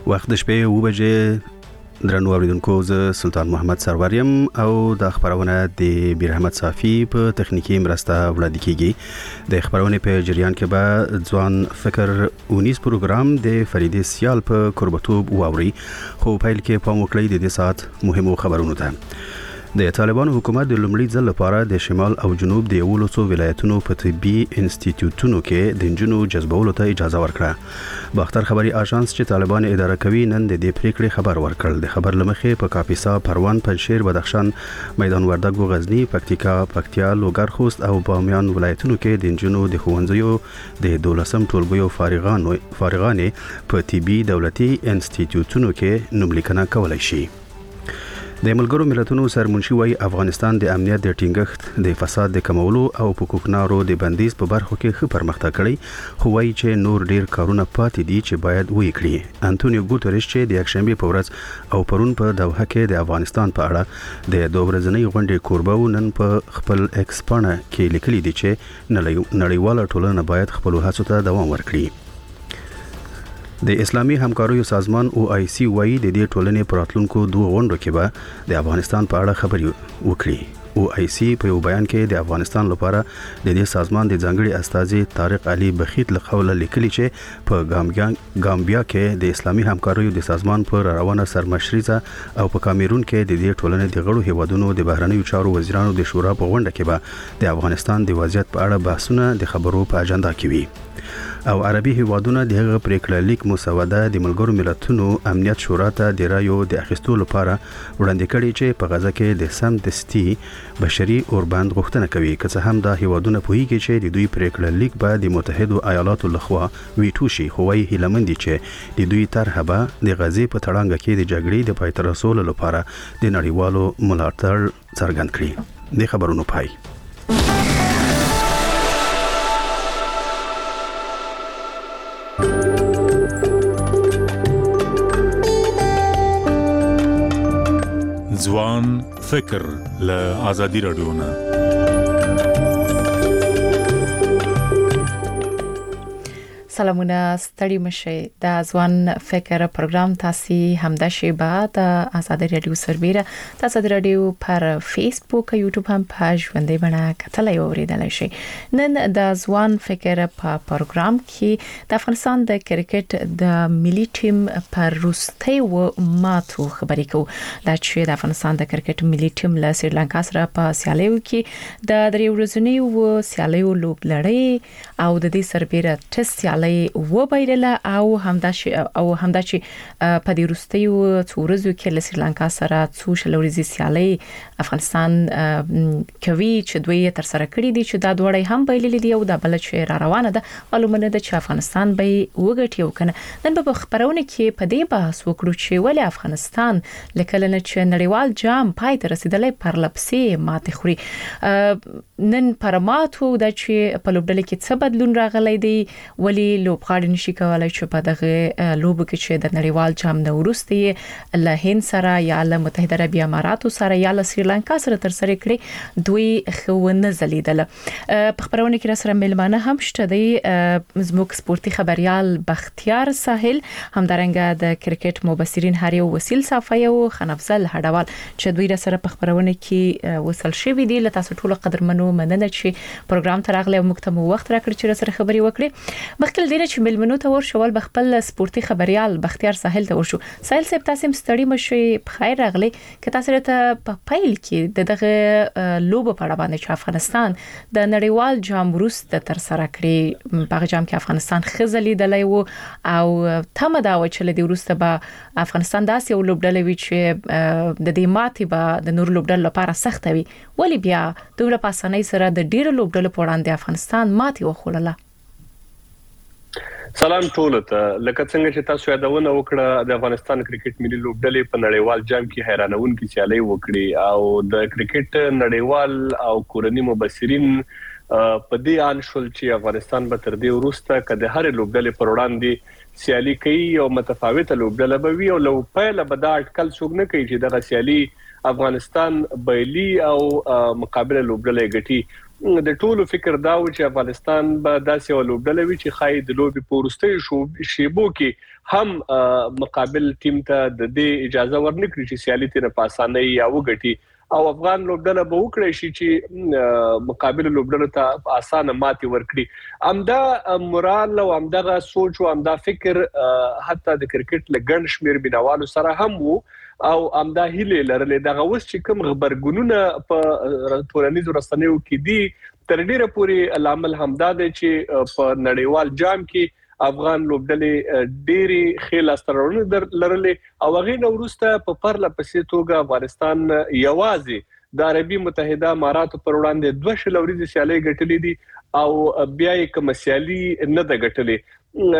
وخت د شپې 2 بجې درنو اوریدونکو زه سلطان محمد سروریم او د خبرونه د بیر احمد صافی په تخنیکی مرسته وړاندې کیږي. د خبرونه په جریان کې به ځوان فکر 19 پروګرام د فریدې سیال په قربتوب واوري، خو پیل کې پام وکړئ د دې سات مهمو خبرونو ته. د طالبان حکومت د لومړي ځل لپاره د شمال او جنوب د 11 ولایتونو په طبي انسټیټیوټونو کې د انجونو جذبولو ته اجازه ورکړه. باختر خبري آژانس چې طالبان اداره کوي نن د دې پریکړې خبر ورکړ. د خبر لمخې په کاپیسا، پروان، پنجشیر، بدخشان، میدان وردګ، غزنی، پکتیکا، پکتیا، لوګر خوست او بامیان ولایتونو کې د انجونو د ښوونځیو د 12 ټولګیو فارغانې په طبي دولتي انسټیټیوټونو کې نوملیکنه کولای شي. د ملګرو ملتونو سرمنشي وايي افغانستان د امنیت د ټینګښت، د فساد د کمولو او په کوکنارو د بندیز په برخو کې ښه پرمختګ کړی، خو وايي چې نور ډیر کارونه پاتې دي چې باید وکړي. انټونیو ګوتریش چې د یکشنبه په ورځ او پرون په دوحه کې د افغانستان په اړه د دوه ورځنۍ غونډې کوربه نن په خپل ایکس پاڼه کې لیکلي دي چې نړیواله ټولنه باید خپل هڅو ته دوام ورکړي. د اسلامي همکاریو سازمان OIC وايي د دې ټولنې پراتلونکو 2 غونډو کې به د افغانستان په اړه خبري وکړي. OIC په یو بیان کې د افغانستان لپاره د دې سازمان د ځانګړي استازي طارق علي بخیت له قوله لیکلي چې په ګامبیا کې د اسلامي همکاریو د سازمان پر روانه سرمشريزه او په کامیرون کې د دې ټولنې د غړو هیوادونو د بهرنیو چارو وزیرانو د شورا په غونډه کې به د افغانستان د وضعیت په اړه بحثونه د خبرو په اجنډا کې وي. او عربي هیوادونه دغه پریکړه لیک مسوده د ملګرو ملتونو امنیت شورا ته د رایو د اخیستو لپاره وړاندې کړي چې په غزه کې د سم دستي بشري اوربند غوښتنه کوي، که څه هم دا هیوادونه پوهیږي چې د دوی پریکړه لیک به د متحده ایالاتو لخوا ویټو شي، خو وايي هیلمن دي چې د دوی طرحه به د غزې په تړانګه کې د جګړې د پای ته رسولو لپاره د نړیوالو ملاتړ څرګند کړي. د خبرونو پای. ځوان فکر له آزادي رادیو نه. سلامونه، ستړي مشئ. د ځوان فکر پروګرام تاسو همدا شی بعد د آزادي رادیو سربېره تاسو د رادیو پر فیسبوک او یوټیوب هم پاج باندې باندې کتلای اوریدلای شئ. نن د ځوان فکر په پروګرام کې د افغانستان د کرکټ د ملي ټیم پر روستي و ماتو خبرې کوو. دا چې د افغانستان د کرکټ ملي ټیم له سریلانکا سره په سیالیو کې د درې ورځنیو سیالیو لوبلړۍ او د دې سربېره ټیسټ سیالي و بایله او همدا چې په دې وروستیو څورزو کې له سریلانکا سره څو شلوريزي سیالي افغانستان کوي چې دوی تر سره کړی دي چې دا دوړې هم بایللې دي او دا بل چې را روانه ده. معلومه ده چې افغانستان به وګټي او کنه. نن په خبرونه کې په دې بحث وکړو چې ولې افغانستان لکه نه چې نړیوال جام پای ته رسیدلې پر لپسې ماته خوري. نن پرماتو د چې په لوبډله کې څه بدلون راغلی دی، ولی لوبغاړي نشي کولای چې په دغه لوب کې چې د نړیوال جام نه ورسته له هند سره یا له متحده عربی اماراتو سره یا له سریلانکا سره تر سره کړی دوی خونه زلیدل. په خبرونه کې را سره ملمانه هم شته دی زموږ سپورتي خبريال بختیار ساحل، همدارنګه د کرکټ مبصرین هریو وسیل صافی او خنفزل هډوال چې دوی را سره په خبرونه کې وصل شوی دی. لته تاسو ټول قدرمنو مننه چې پروګرام ته راغلی او موږ ته وخت راکړ چې را سره خبري وکړي. مخکې دینه چې ملمنو ته ورشول بخپل سپورتي خبريال بختیار ساحل ته ورشو. ساحل صاحب تاسو ستړي مشي، بخیر راغلی. که تاسو ته په پیل کې دغه لوب په اړه باندې چې افغانستان د نړیوال جام وروسته تر سره کړی، په جام کې افغانستان خزلی دلای وو او تمه دا و چې لدی وروسته به افغانستان داسې یو لوبډله وی چې د دې ماتې به د نور لوبډله لپاره سخت وي، ولی بیا دومره پاسنۍ سره د ډیرو لوبډلو په وړاندې افغانستان ماتې وخوړله. سلام ټول ته. لکه څنګه چې تاسو یادونه وکړه د افغانستان کرکټ ملي لوبډلې په نړیوال جام کې حیرانونکې سیالي وکړي او د کرکټ نړیوال او کورني مبصرین په دې ان شول چې افغانستان به تر دې وروسته کده هر لوبډلې پر وړاندې سیالي کوي او متفاوته لوبډله به وي او لو پهله به دا اټکل څوک نه کوي چې دغه سیالي افغانستان بایلی او مقابله لوبډله ګټي د ټولو فکر دا و چې افغانستان به داسې ولوبډله وي چې خای د لوبي پورستي شیبو کې هم مقابل ټیم ته د دې اجازه ورنکړي چې سیالي تر په اسانه یا وګټي او افغان لوبډله به وکړي شي چې مقابل لوبډله ته اسانه ماتي ورکړي امدا مورال او امدا سوچ او امدا فکر حتی د کرکټ لګن شمیر بنوالو سره هم وو او امدا هیله لرلې دغه اوس چې کوم خبرګونونه په ټولنیزو رسنیو کې دي تر ډیره پورې العمل همدا دی چې په نړیوال جام کې افغان لوبډلې ډېری خېل استرونه لرلې او هغه نو وروسته په پرله پسې توګه افغانستان یوازې د عربي متحده اماراتو پر وړاندې 2 شلوريزي سیالي ګټلې دي او بیا یې کوم سیالي نه ده ګټلې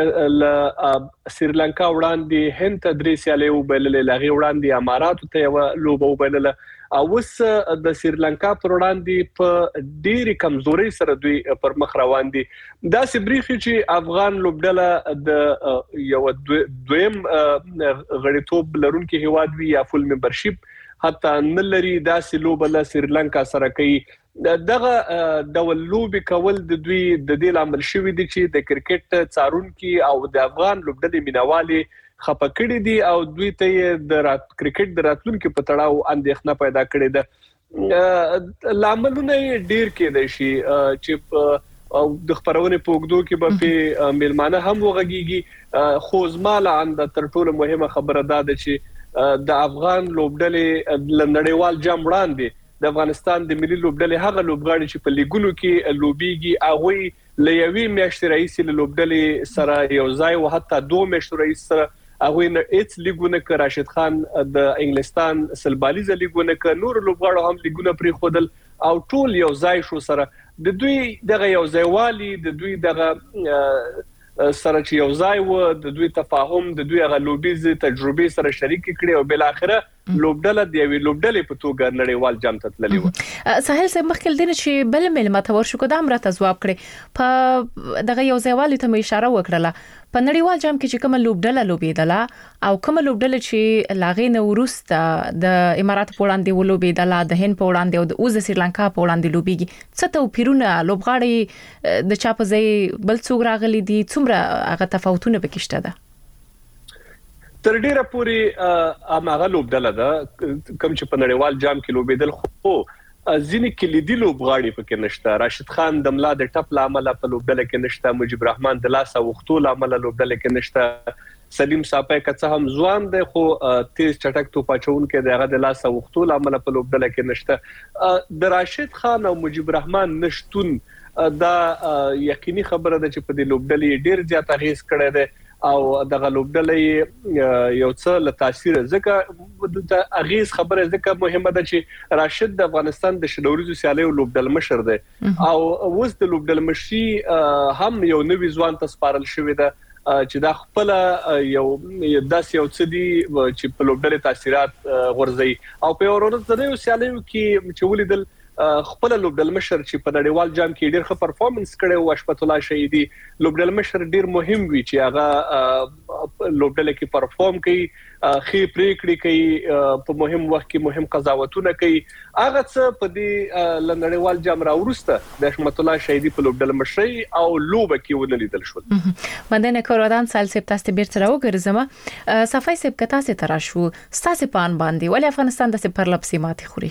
ل سریلانکا وړاندې هند ته 3 سیالي وبللې لغې وړاندې اماراتو ته یو لوب وبلله او وس د سریلانکا پر وړاندې په ډېری کمزوري سره دوی پر مخ روان دي دا سبريخي چې افغان لوبډله د یو دویم غړیتوب لرونکي هواد وی یا فول ممبرشپ حتی نلري دا سلوبله سریلانکا سره کوي دغه ډول لوبي کول د دوی د دې لامل شوی دي چې د کرکټ څارونکو او د افغان لوبډلې مینوالي خپکړې دي او دوی ته د کرکټ د راتلونکو په تړاو اندېښنه پیدا کړې ده لاملونه ډیر کېدای شي چې او د خبرونه په وګدو کې به په ملمانه هم وغږیږي خو زماله اند تر ټولو مهمه خبره ده چې د افغان لوبډلې لنړیوال جام وړاندې د افغانستان د ملي لوبډلې هغه لوبغاړي چې په لیګونو کې لوبيږي هغه لویوي میاشتې رئیس لوبډلې سره یو ځای او حتی 2 میاشتې رئیس سره هغه نه اټس لیګونه ک راشد خان د انګلستان سلبالیز لیګونه ک نور لوبغاړو هم لیګونه پری خودل او ټول یو ځای شو سره د دوی دغه یو ځایوالي د دوی دغه سره چې یو ځای و د دوی تفاهم د دوی غو لوبیز تجربه سره شریک کړي او بل اخره لوبډله دی وی لوبډلې په توګه نړیوال جام ته تللی و ساحل صاحب مخکې دین چې بل ملمت ورشو کو د امرته جواب کړي په دغه یو ځایوالي ته اشاره وکړه په نړیوال جام کې چې کوم لوبډله لوبیدله او کوم لوبډله چې لاغې نو ورسته د امارات په وړاندې ولوبیدله د هند په وړاندې او د اوز سریلانکا په وړاندې لوبيږي څه ته پیرونه لوبغاړي د چا په ځای بل څوک راغلي دي څومره هغه تفاوتونه پکښته ده تر ډیره پوری اماغه لوبډله ده کوم چې په نړیوال جام کې لوبیدل خو ځینې کلیدي لوبغاړي پکې نشته راشد خان د ملا د ټپ لامل په لوبډله کې نشته مجيب الرحمن د لاس وختو لامل لوبډله کې نشته سلیم صاحب کڅه هم ځوان دی خو تیز چټک تو پچون کې دغه د لاس وختو لامل په لوبډله کې نشته د راشد خان او مجيب الرحمن نشټون دا یقیني خبره ده چې په دې لوبډلې ډیر زیات اغیز کړی دی او دغه لوبډلې یو څه له تاثیر ځکه د اغیز خبره ځکه مهمه ده چې راشد د افغانستان د شلوريزو سیالیو لوبډل مشر دی او اوس د لوبډل مشي هم یو نوی ځوان ته سپارل شوی ده چې دا خپل یو داس یو څه دی چې په لوبډل تاثیرات غورځي او په ورونو سیالیو کې چې ولیدل خپل لوبډل مشر چې په نړیوال جام کې ډېر ښه پرفورمنس کړي او اشفت الله شهیدی لوبډل مشر ډېر مهم وی چې هغه لوبډل کې پرفورم کوي خې پریکړې کوي په مهم وخت کې مهم قضاوتونه کوي هغه څه په دې نړیوال جام راورسته د اشفت الله شهیدی په لوبډل مشر او لوب کې ونه لیدل شو مندنه کورودان سال سپ تاسو بیرته راوګرځم صفای سپ کتا سي ترا شو ستاسو پان باندې ولې افغانستان د سپر لپسي ماتي خوري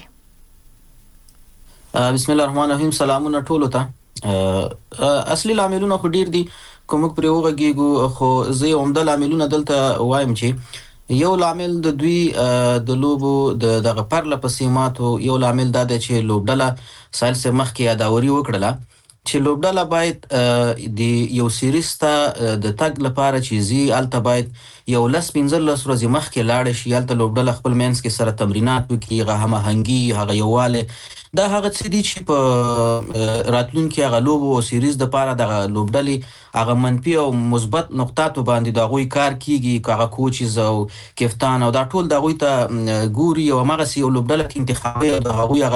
بسم الله الرحمن الرحیم سلامونه ټولو ته اصلي عاملونه خو ډیر دي کوم پر وګیګو خو زه عمده عاملونه دلته وایم چې یو عامل د دوی د لوبو دغه پرله پسیماتو یو عامل دا دی چې لوبډله سال سه مخ کې اداوري وکړه چې لوبډله باید د یو سیریز ته د تګ لپاره چې زی الته باید یو لس 15 ورځې مخ کې لاړ شي الته لوبډله خپل مینس کې سره تمرینات وکړي هغه هماهنګي هغه یواله دا هغه څه دي چې په راتلونکي هغه لوبو او سیریز د لپاره د لوبډلې هغه منفي او مثبت نقطات باندې د غوي کار کیږي هغه کوچز او کپتان او دا ټول د غوي ته ګوري او هغه سی لوبډله کې انتخابي او د غوي هغه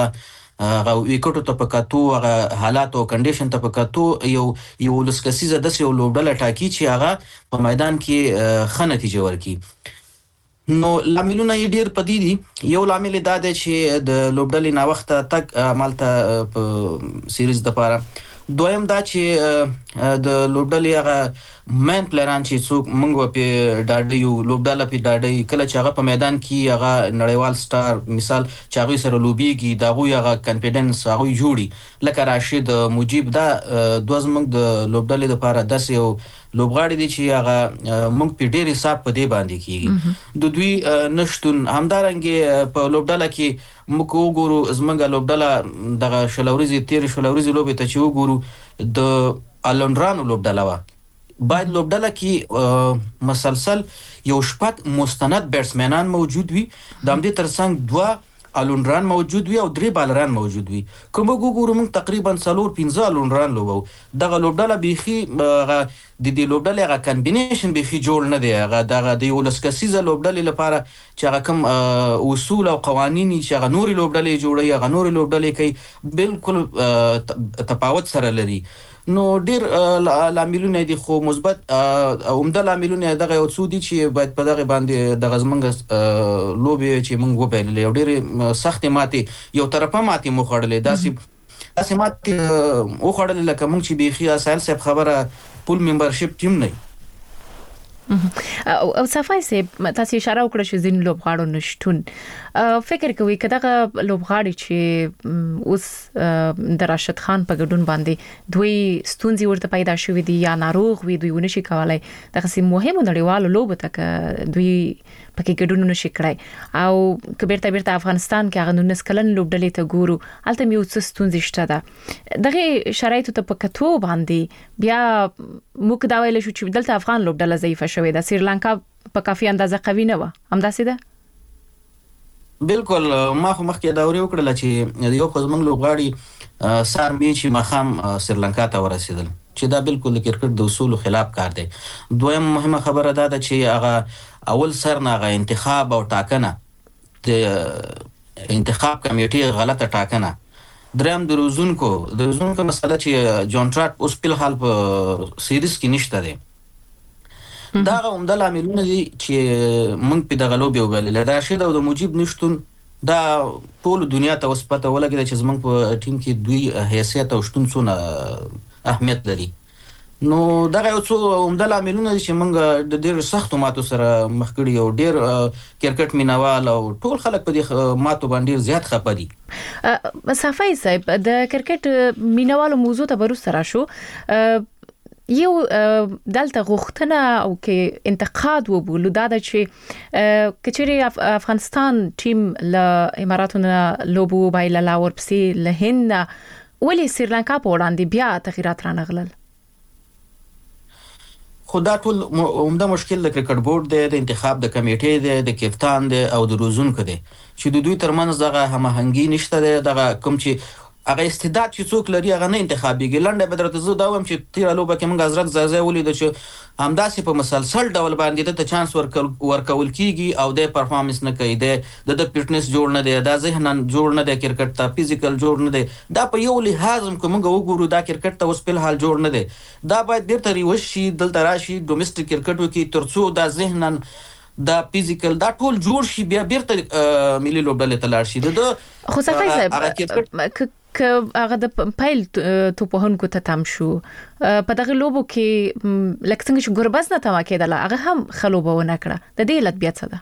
هغه وکټو ته په کتو هغه حالات او کنډیشن ته په کتو یو لسکسیزه د یو لوبډله ټاکی چې هغه په میدان کې ښه نتیجه ورکړي. نو لاملونه یې ډیر پدې دي. یو لامل دا دی چې د لوبډلې نا وخت تک مالته په سیریز د پاره. دویم دا چې د لوبډلې هغه مین پلیران چې څوک موږ په ډاډي یو لوبډاله په ډاډي کله چې هغه په میدان کې هغه نړیوال سٹار مثال چې هغه سره لوبيږي دا هغه کانفیډنس هغه جوړي لکه راشد مجيب دا دوه زموږ د لوبډلې لپاره داسې یو لوبغاړي دي چې هغه موږ په ډېر حساب په دې باندې کیږي. د دوی نشټون همدارنګه په لوبډاله کې موږ وګورو زموږ لوبډاله دغه شلوريزي لوبې ته چې وګورو د الونرانو لوبډاله وا باید لوبډاله کې مسلسل یو شپږ مستند بیټسمنان موجود وي. د همدې ترڅنګ دوه الونران موجود وي او درې بالران موجود وي. کوم وګورو موږ تقریبا 4-5 الونران لوبو. دغه لوبډاله بيخي د دې لوبډلې هغه کمبینیشن بيخي جوړ نه دی. هغه دغه د یو لسکسیزه لوبډلې لپاره چې هغه کوم اصول او قوانين چې هغه نوري لوبډلې جوړي هغه نوري لوبډلې کوي بالکل تفاوت سره لري. نو ډیر لاملونه دي خو مثبت عمده لاملونه دغه یو څو دي چې باید په دغه باندې د غزمنګ لوبي چې موږ وبایلې ډیر سخت ماتي یو طرفه ماتي مو خړلې داسې ماتي او خړلې لکه موږ چې بيخي اسایل صاحب خبره پول ممبرشپ ټیم نه او صفای سه تاسو اشاره وکړه چې زین لوبغاړو نشټون فکر کوي کداغه لوبغاړي چې اوس د راشد خان په ګډون باندې دوی ستونزې ورته پیدا شوې دي یا ناروغ وي دوی ونشي کولای دغه سي مهمه نړیوالو لوبه تک دوی پکې ګډون نشي کړای او کبیرته افغانستان کې هغه 19 کلن لوبډلې ته ګورو الته میو څه ستونزې شته ده دغه شرایطو ته په کتو باندې بیا موږ دا ویل شو چې دلته افغان لوبډله ضعیفه شوې ده. سریلانکا په کافي اندازه قوي نه و همداسې ده. بالکل ما خو مخکې دا اوري وکړل چې یو خو زمونږ لوبغاړي سار میچ مخام سریلانکا ته ورسېدل چې دا بالکل د کرکټ د اصولو خلاف کار دی. دویم مهمه خبره ده چې هغه اول سر نه هغه انتخاب او ټاکنه د انتخاب کمیټې غلطه ټاکنه. دریم د روزونکو مسله چې جون ټراټ اوس په حال په سیریز کې نشته دی. دا عمده لاملونه دي چې موږ په دغه لوبي وبایلل. دا راشد او د مجيب نشټون دا ټول دنیا ته اوس پته ولګیږي چې زموږ په ټیم کې دوی حیثیت او شتون څونه اهمیت لري. نو دا یو څو عمده لاملونه دي چې موږ د ډېر سختو ماتو سره مخ کړي او ډېر کرکټ مینوال او ټول خلک په دې ماتو باندې زیات خپه دي. صفای صاحب د کرکټ مینوالو موضوع ته ورسره راشو یو دلته غوښتنه او کې انتقاد وبولو دا چې کچري افغانستان ټیم له اماراتونو لوبو بایله ورپسې له هند ولې سریلانکا په وړاندې بیا تغیرات رانغلل. خو دا ټول عمده مشکل د کرکټ بورډ دی د انتخاب د کمیټې دی د کپتان دی او د روزونکو دی چې د دوی ترمنځ دغه هماهنګي نشته دی. دغه کوم چې هغه استعداد چې څوک لري هغه نه انتخابيږي. لنډه به درته زه دا وایم چې تیر لوبه کې موږ حضرت زازا ولید چې همداسې په مسلسل ډول باندې ته چانس ورکول کیږي او د پرفارمنس نه کوي د فټنس جوړ نه دی دا ذهنن جوړ نه دی کرکټ ته فزیکل جوړ نه دی. دا په یو لحاظ کوم وګورو دا کرکټ ته اوس په حال جوړ نه دی. دا باید بیرته ریوشي دلته راشي ډومېسټک کرکټ وکي ترڅو دا ذهنن دا فزیکل دا ټول جوړ شي بیا بیرته ملي لوبډلې ته لاړ شي. د خو صفای صاحب هغه د پایل توپهونکو ته تم شو په دغه لوبو کې لکه څنګه چې ګورباز نه تما کېدل هغه هم خلوبونه کړه د دې لټ بیا څه ده.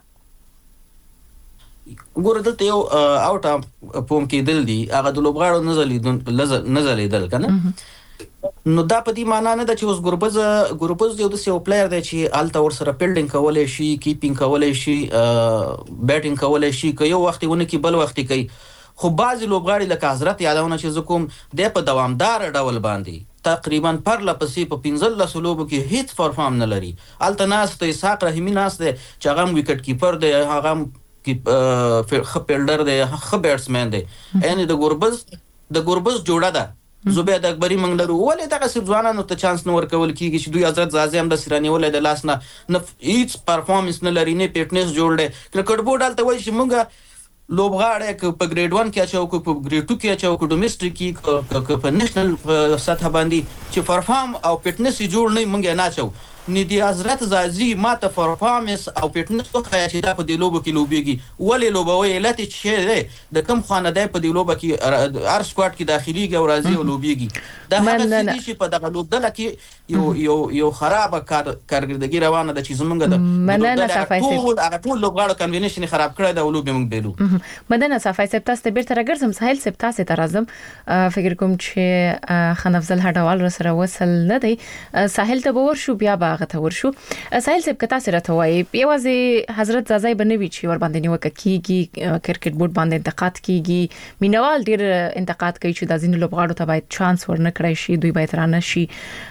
ګوره دلته یو اوټ پوم کېدل دي هغه د لوبغاړو نزلیدل کنه. نو دا په دې معنی نه ده چې اوس ګورباز یو د سیو پلیئر دی چې الته ور سره فیلډینګ کولای شي کیپینګ کولای شي بیټینګ کولای شي که یو وخت ونه کې بل وخت کوي. خو بعضی لوبغاړي لکه حضرت یادونه چې زکوم د په دوامدار ډول باندې تقریبا پر لپسې په 15 لوبو کې هیڅ پرفارم نه لري. التناس ته اسحاق رحیمی ناس دی چې هغه وکټ کیپر دی هغه خ فیلډر دی خ بیټسمن دی. یعنی د ګوربز جوړه ده زبید اکبری منګلرو ولې دغه سب ځوانانو ته چانس نه ورکول کیږي چې دوی حضرت زازي هم د سیرانی ولې د لاس نه هیڅ پرفارمنس نه لري نه فټنس جوړ دی. کرکټ بورډ الته وایي چې موږ لوبغاړی که په ګریډ 1 کې اچو که په ګریډ 2 کې اچو که ډومېسټک کې که په نېشنل سطح باندې چې پرفارم او فټنس جوړ نه مونږ نه اچو ندی حضرت زازي ماته پرفارمنس او فټنس خو چې دا په دې لوبو کې لوبيږي ولې لوبوي علت چې ده د کم خانه ده په دې لوبو کې ار سکواډ کې داخليږي او راځي او لوبيږي دا هغه چې په دغه لوبډله کې یو خراب کارګردګي روانه ده چې زمونږ د مننه صفای صاحب ټول لوبغاړو کنوینشن خراب کړی دا لوبي موږ بیلو مننه صفای صاحب تاسو ته بیرته راګرځم سهیل صاحب تاسو ته راځم فکر کوم چې خان افضل هډوال سره وصل نه دی سهیل ته باور شو بیا باغ ته ورشو سهیل صاحب کتا سره ته وایي یوازې حضرت زازای بنوي چې ور باندې نیوکه کیږي کرکټ بورډ باندې انتقاد کیږي مینوال ډیر انتقاد کوي چې د ځینو لوبغاړو ته باید چانس ورنکړای شي دوی باید رانه شي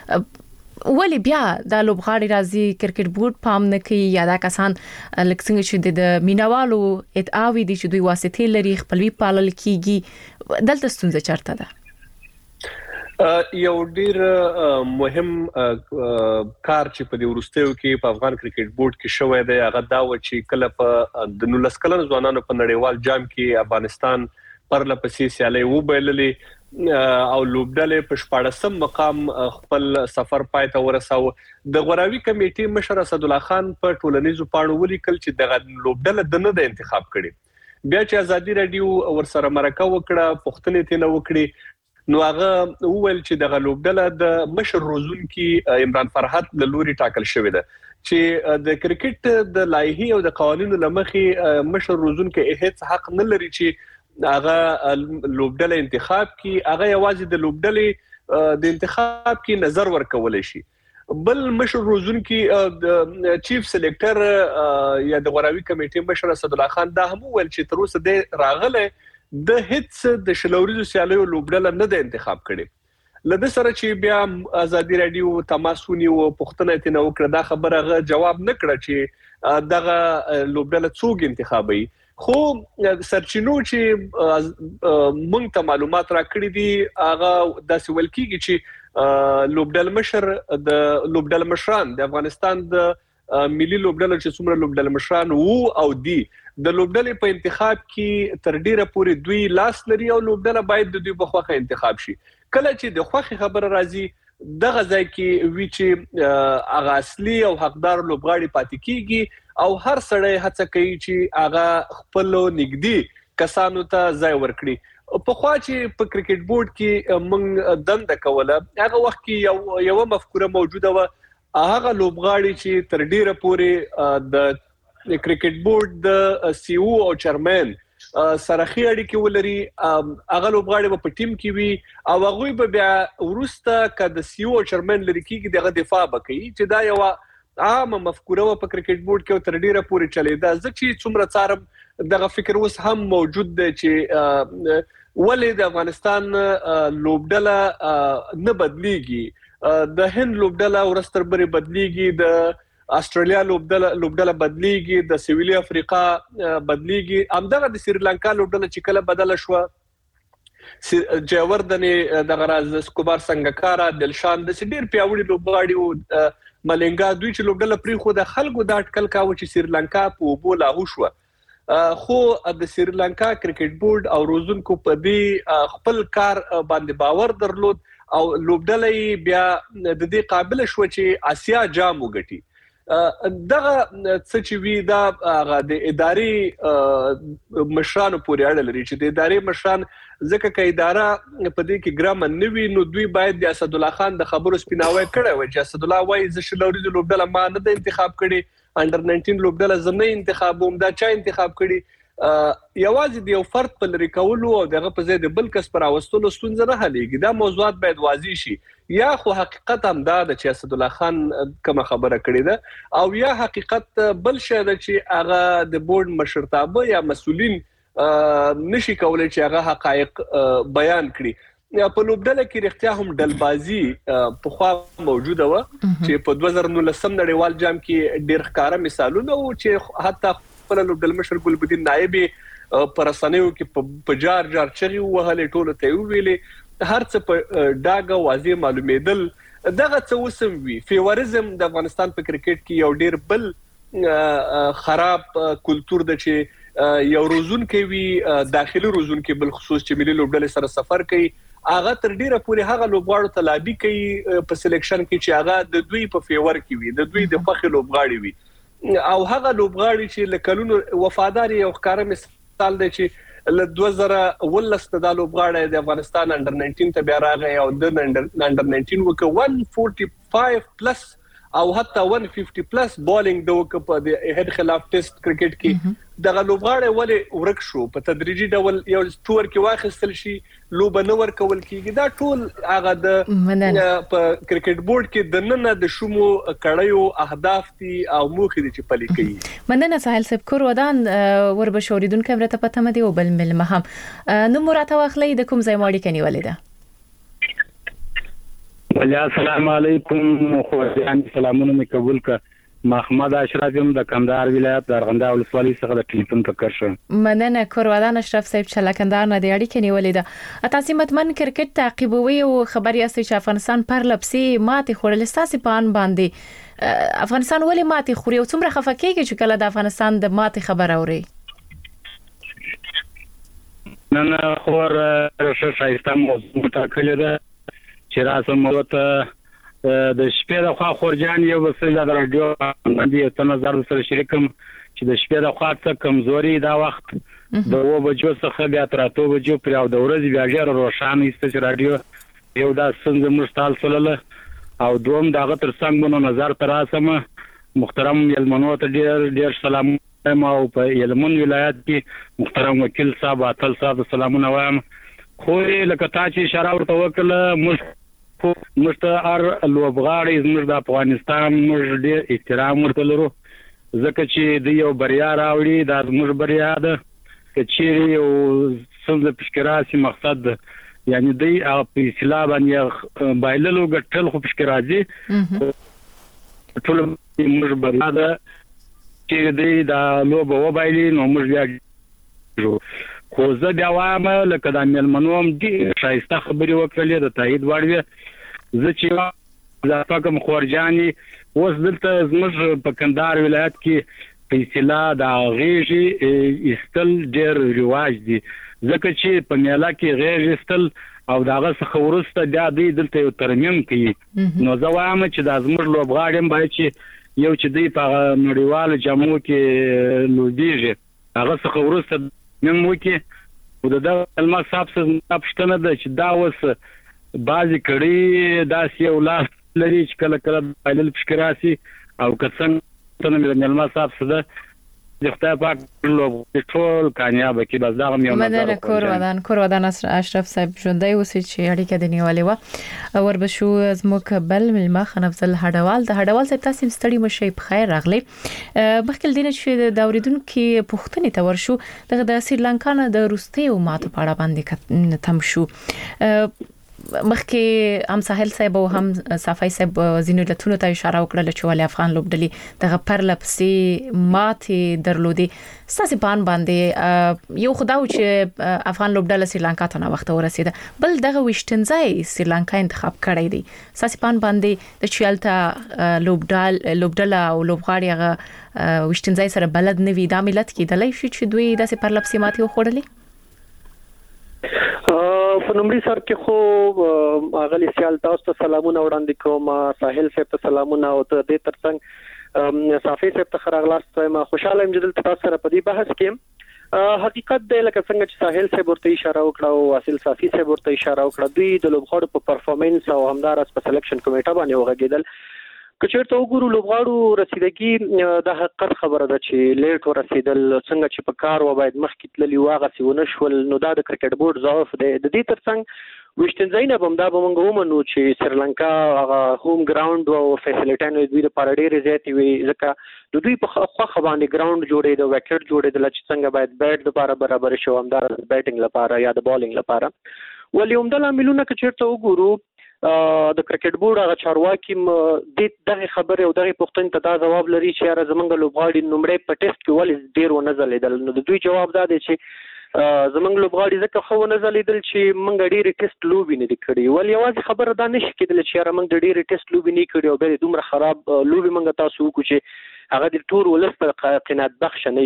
ولی بیا د لوبغاړي راځي کرکټ بورډ پام نه کوي یا دا کسان لکه څنګه چې د مینوالو ادعاوي دي چې دوی واسطه لري خپلوي پالل کیږي دلته ستونزه چرته ده یو ډیر مهم کار چې په دې ورستیو کې په افغان کرکټ بورډ کې شوې ده هغه دا و چې کله په د 19 کلن ځوانانو په نړیوال جام کې افغانستان پرله پسې سیالي وبایللې او لوبډلې په 14 مقام خپل سفر پای ته ورساو د غوراوي کمیټې مشر اسد الله خان په ټولنیزو پاڼو ولیکل چې دغه لوبډله د نه د انتخاب کړي بیا چې ازادي رادیو ورسره مرکه وکړه پښتنې ته نه وکړي نو هغه وویل چې د غلوبډله د مشر روزونکي عمران فرحت له لوري ټاکل شوې ده چې د کرکټ د لایحې او د قوانینو لمخې مشر روزونکي هیڅ حق نه لري چې هغه لوبډله انتخاب کی هغه یوازې د لوبډلې د انتخاب کې نظر ورکول شي بل مشر روزونکي د چیف سلیکټر یا د غوراوي کمیټې مشر اسد الله خان دا هم ویل چې تر اوسه د راغله د هیڅ د شلوريزو سیالیو لوبډله نه د انتخاب کړي لده سره چې بیا ازادي رادیو تماسونی او پښتنه ته نو کړه دا خبره جواب نه کړه چې دغه لوبډله څوک انتخابي خو سرچینو چې مونږ ته معلومات راکړي دي هغه د سوال کیږي چې لوبډل مشر د لوبډل مشران د افغانستان د ملي لوبډل چې څومره لوبډل مشران وو او دي د لوبډلې په انتخاب کې تر ډیره پورې دوی لاس لري او لوبډله باید د دوی په خوخه انتخاب شي کله چې د خوخه خبره راځي دغه ځای کې وی چې هغه اصلي او حقدار لوبغاړي پاتې کیږي او هر سړی هڅه کوي چې هغه خپل نږدې کسانو ته ځای ورکړي په خوا چې په کرکټ بورډ کې موږ دنده کوله هغه وخت کې یو مفکوره موجوده و هغه لوبغاړي چې تر ډیره پورې د کرکټ بورډ د سی او او چیرمن سرخی اړیکې ولري هغه لوبغاړي په ټیم کې وي او هغه به بیا ورسته کده سی او چیرمن لري کې دغه دفاع وکړي چې دا یو عامه مفکوره په کرکټ بورډ کې تر ډیره پورې چلیدا ځکه څومره څارم دغه فکر اوس هم موجود دی چې ولې د افغانستان لوبډله نه بدليږي د هند لوبډله ورستر بری بدليږي د استرالیا لوبډله بدليږي د سویلي افریقا بدليږي همدغه د سریلانکا لوبډله چې کله بدله شو جاوردن د غراز سکوبار سنگکارا دلشان د ډیر پیاوړي لوبغاړي او ملنګا دوی چې لوبډله پری خو د خلکو د اټکل کاوه چې سریلانکا په وبو لاغو شو خو د سریلانکا کرکټ بورډ او روزونکو په دې خپل کار باندې باور درلود او لوبډله بیا د دې قابل شو چې آسیا جام وګټي دغه څه چې وی دا د اداري مشرانو پورې اړه لري چې د اداري مشران ځکه چې اداره په دې کې ګرام نه وي نو دوی باید د اسد الله خان د خبرو سپیناوي کړي وي چې اسد الله وايي ز شلوري د لوبډله ما نه د انتخاب کړي انډر 19 لوبډله زنه انتخابوم دا چا انتخاب کړي یوازې د یو فرد په لري کولو او دغه په ځای د بل کس پر اوستلو ستونزه نه حلېږي دا موضوعات باید واضح شي یا خو حقیقت هم دا د چې اسد الله خان کوم خبره کړې ده او یا حقیقت بل شی ده چې هغه د بورډ مشرتابه یا مسولین نشي کولای چې هغه حقایق بیان کړي په لوبډله کې رښتیا هم ډلبازي په خوا موجوده و چې په 2019 نړیوال جام کې ډېر ښکارا مثالونه و چې حتی خپل لوبډل مشر ګلبدین نایبي پرسنیو کې په جار چغي وهلې ټوله ته ویلې هر څه په ډاګه واضح معلومېدل دغه څه وسم وی فیوریزم د افغانستان په کرکټ کې یو ډیر بل خراب کلچر د چې یو روزونکو وی داخلي روزونکو بل خصوص چې ملي لوبډلې سره سفر کوي هغه تر ډیره پورې هغه لوبغاړو ته لابي کوي په سلیکشن کې چې هغه د دوی په فیور کې وي د دوی د خوخي لوبغاړي وي او هغه لوبغاړي چې لکلونو وفادار او ښکارا مثال دی چې ل 2019 د لوبغاړي د افغانستان انډر 19 ته بیا راغی او د انډر 19 وک 145 پلس او حتی 150 پلس بولینګ د وک په د هډ خلاف ټیسټ کرکټ کې د لوبغاړي ولې ورک شو په تدریجي ډول یو ټور کې واخیستل شي لوب نه ور کول کیږي دا ټول هغه د په کرکټ بورډ کې د نن د شومو کړیو اهداف دي او موخې دي چې پلي کوي مننه ساحل صاحب کور ودان ور بشوریدون کمره ته پته مدي او بل ملمه هم نو مراته واخلې د کوم ځای ماړي کني ولیدا وعلیکم السلام علیکم خو سلامونه مې قبول ک محمد اشرف یم د کندهار ولایت د ارغنداو ولسوالۍ څخه د ټلیفون ټکر شم مننه کورودان اشرف صاحب چې لکندار نه دی اړیکې نیولې ده تاسو متمن کرکټ تعقیبوي او خبري است چې افغانستان پر لپسي ماته خورل ساسي پان باندې افغانستان ولې ماته خوري او څومره خفکیږي چې کله د افغانستان د ماته خبر اوري نن خور شایسته موضوع ټاکلې ده چې راسم وته د شپې د خوا خورجان یو وسیله د رادیو باندې ته نظر سره شریکم چې د شپې د خوا څخه کمزوري دا وخت د 2 بجو څخه بیا تر 8 بجو پر او د ورځې بیا ډیر روښانه است چې رادیو یو دا څنګه مشتال سره او دوم دغه تر څنګه مونږ نظر تر اسمه محترم یلمنو ته ډیر سلام او په یلمن ولایت کې محترم وکیل صاحب اتل صاحب سلامونه وایم خو لکه تا چې اشاره ورته وکړه مشتهر لوبغاړي زموږ د افغانستان موږ ډېر احترام ورته لرو ځکه چې د یو بریا راوړي د زموږ بریا ده چې یو څنګه پشکراسي مقصد یعنی دی په اصطلاح باندې بایللو ګټل خو پشکرازي ټول موږ بریا ده چې دی د لوب و بایلی نو موږ بیا خو زه بیا وایم لکه د ملمنوم دي شایسته خبري وکړلې د تایید وړوي زه چې دا فکم خورجاني اوس دلته زموږ په کندهار ولایت کې په اصطلاح د غیږي استل ډېر رواج دي ځکه چې په میله کې غیږ استل او داغه څخه ورسته بیا دی دلته یو ترمیم کوي نو زه وایم چې د زموږ لوبغاړي باید چې یو چې دی په نړیوال جامو کې لوبیږي هغه څخه ورسته نن موکي د علما صاحب څخه پښتنه ده چې دا وس بازي کړي دا سی اولاد لري چې کله کله بایلل فکراسي او کڅنګ ته مې علما صاحب څخه د خدای پاک لوب ټول کامیاب کی بس دا مې مدار کورودان اشرف صاحب ژوندۍ اوسې چې اړیکه د نیولې و ور بشو زموک بل ملما خنفزل هډوال د هډوال صاحب تاسو ستړي مشي په خیر راغلي بخکل دینه چې د اوریدونکو کې پښتنې ته ورشو د سریلانکا نه د روسي او ماته پاړه باندې تم شو مخکې هم ساحل صاحب او هم صافي صاحب زینو لتونو ته اشاره وکړه چې ولې افغان لوبډلې دغه پرلپسې ماته درلودي ساسي پان باندې یو خداو چې افغان لوبډله سریلانکا ته نه وخت ورسېده بل دغه وشتنځای سریلانکا انتخاب کړی دی ساسي پان باندې د چیالتا لوبډله او لوبغاړي هغه وشتنځای سره بلد نه وي د ملت کې د لای شي چې دوی داسې پرلپسې ماته وخوړلې په نومړي سر کې خو اغلی سیال تاسو ته سلامونه وړاندې کوم ساحل صاحب ته سلامونه او ته دې ترڅنګ صافي صاحب ته خراغلاست ما خوشاله یم چې تاسو سره په دې بحث کې حقیقت دی لکه څنګه چې ساحل صاحب ورته اشاره وکړه او اصل صافي صاحب ورته اشاره وکړه دوی د لوبغاړو په پرفورمنس او همدارس په سلیکشن کمیټه باندې وغږیدل کچېرته وګورو لوبغاړو رسیدګي د حقیقت خبره ده چې لیټ ورسیدل څنګه چې په کار و باید مخکې تللی واغه سیونه شول نو دا د کرکټ بورډ ضعف دی د دې ترڅنګ وشتنځای به دا به موږ ومنو چې سریلانکا هغه هوم ګراوند او فیسیلیټانو دوی لپاره ډېرې زیاتې وي ځکه د دوی په خواخه باندې ګراوند جوړېده وکټ جوړېدل چې څنګه باید بیټ لپاره برابر شو همدار بیټینګ لپاره یا د بالینګ لپاره ولې هم د لاملونه کچېرته وګورو د کرکټ بورډ هغه چارواکي دغه خبره او دغه پوښتنې ته دا جواب لري چې را زمونږ لوبغاړي نمرې په ټیسټ کې ولې ډیر ونه ځلیدل نو د دوی جواب دا دی چې زمونږ لوبغاړي ځکه خو ونه ځلیدل چې موږ ډیر ټیسټ لوبي نه کړی ول یوازې خبره دا نشي کېدل چې را موږ ډیر ټیسټ لوبي نه کړی او به دومره خراب لوبي موږ تاسو وکړو چې هغه د ټول ولست قناعت بخش نه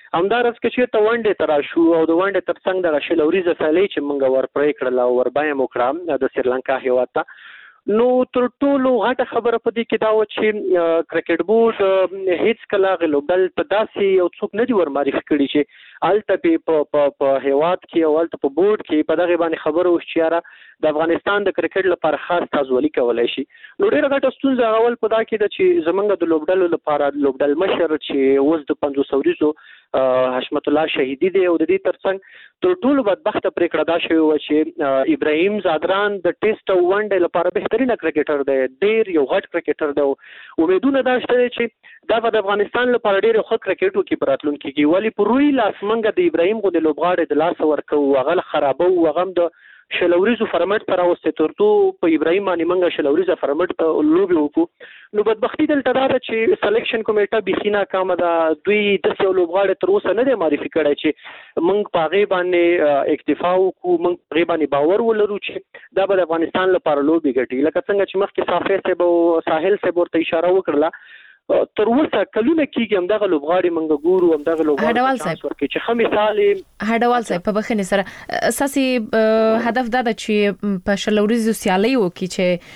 همدارس کې چې ته ونډه تر شو او د ونډه تر څنګ د شلوريزه سالي چې موږ ور پرې کړل او ور باندې موکړه د سریلانکا هیواد ته نو تر ټولو غټه خبره پدې کې دا و چې کرکټ بورډ هیڅ کله غلوبل په داسې یو څوک نه دی ور معرفي کړی چې الته په هیواد کې او الته په بورډ کې په دغه باندې خبره وشچاره د افغانستان د کرکټ لپاره خاص تازولي کولای شي نو ډیره غټه ستونزه اول په دا کې د چې زمونږ د لوبډل لپاره لوبډل مشر چې اوس د 500 ورځو حشمت الله شهیدی دی او د دې ترڅنګ تر ټولو بدبخت پریکړه دا شوی و چې ابراهیم زادران د ټیسټ او ونډه لپاره بهترینه کرکټر دی ډیر یو غټ کرکټر دی امیدونه دا شته چې دا د افغانستان لپاره ډیر ښه کرکټ وکړي پراتلونکي کې ولی پروي لاس منګه د ابراهیم غو د لوبغاړي د لاس ورکو هغه خرابو هغه د شلوريزو فرمټ پر اوسته ترته په ابراهیم باندې منګه شلوريزه فرمټ ته لوبي وکړو نو بدبختی دلته دا چې سلیکشن کمیټه بخینا کام دا دوی د یو لوبغاړي تر اوسه نه دی معرفي کړی چې موږ پاغه باندې اکتفا وکړو موږ پاغه باندې باور ولرو چې دا به افغانستان لپاره لوبي ګټي لکه څنګه چې مخکې صافي صاحب او ساحل صاحب ورته اشاره وکړه تر اوسه کلونه کېږي همدغه لوبغاړي منګه ګورو همدغه لوبغاړي چانس ورکړي چې خمي سال هډوال صاحب په بخښنې سره اساسي هدف دا ده چې په شلوريزو سیالیو کې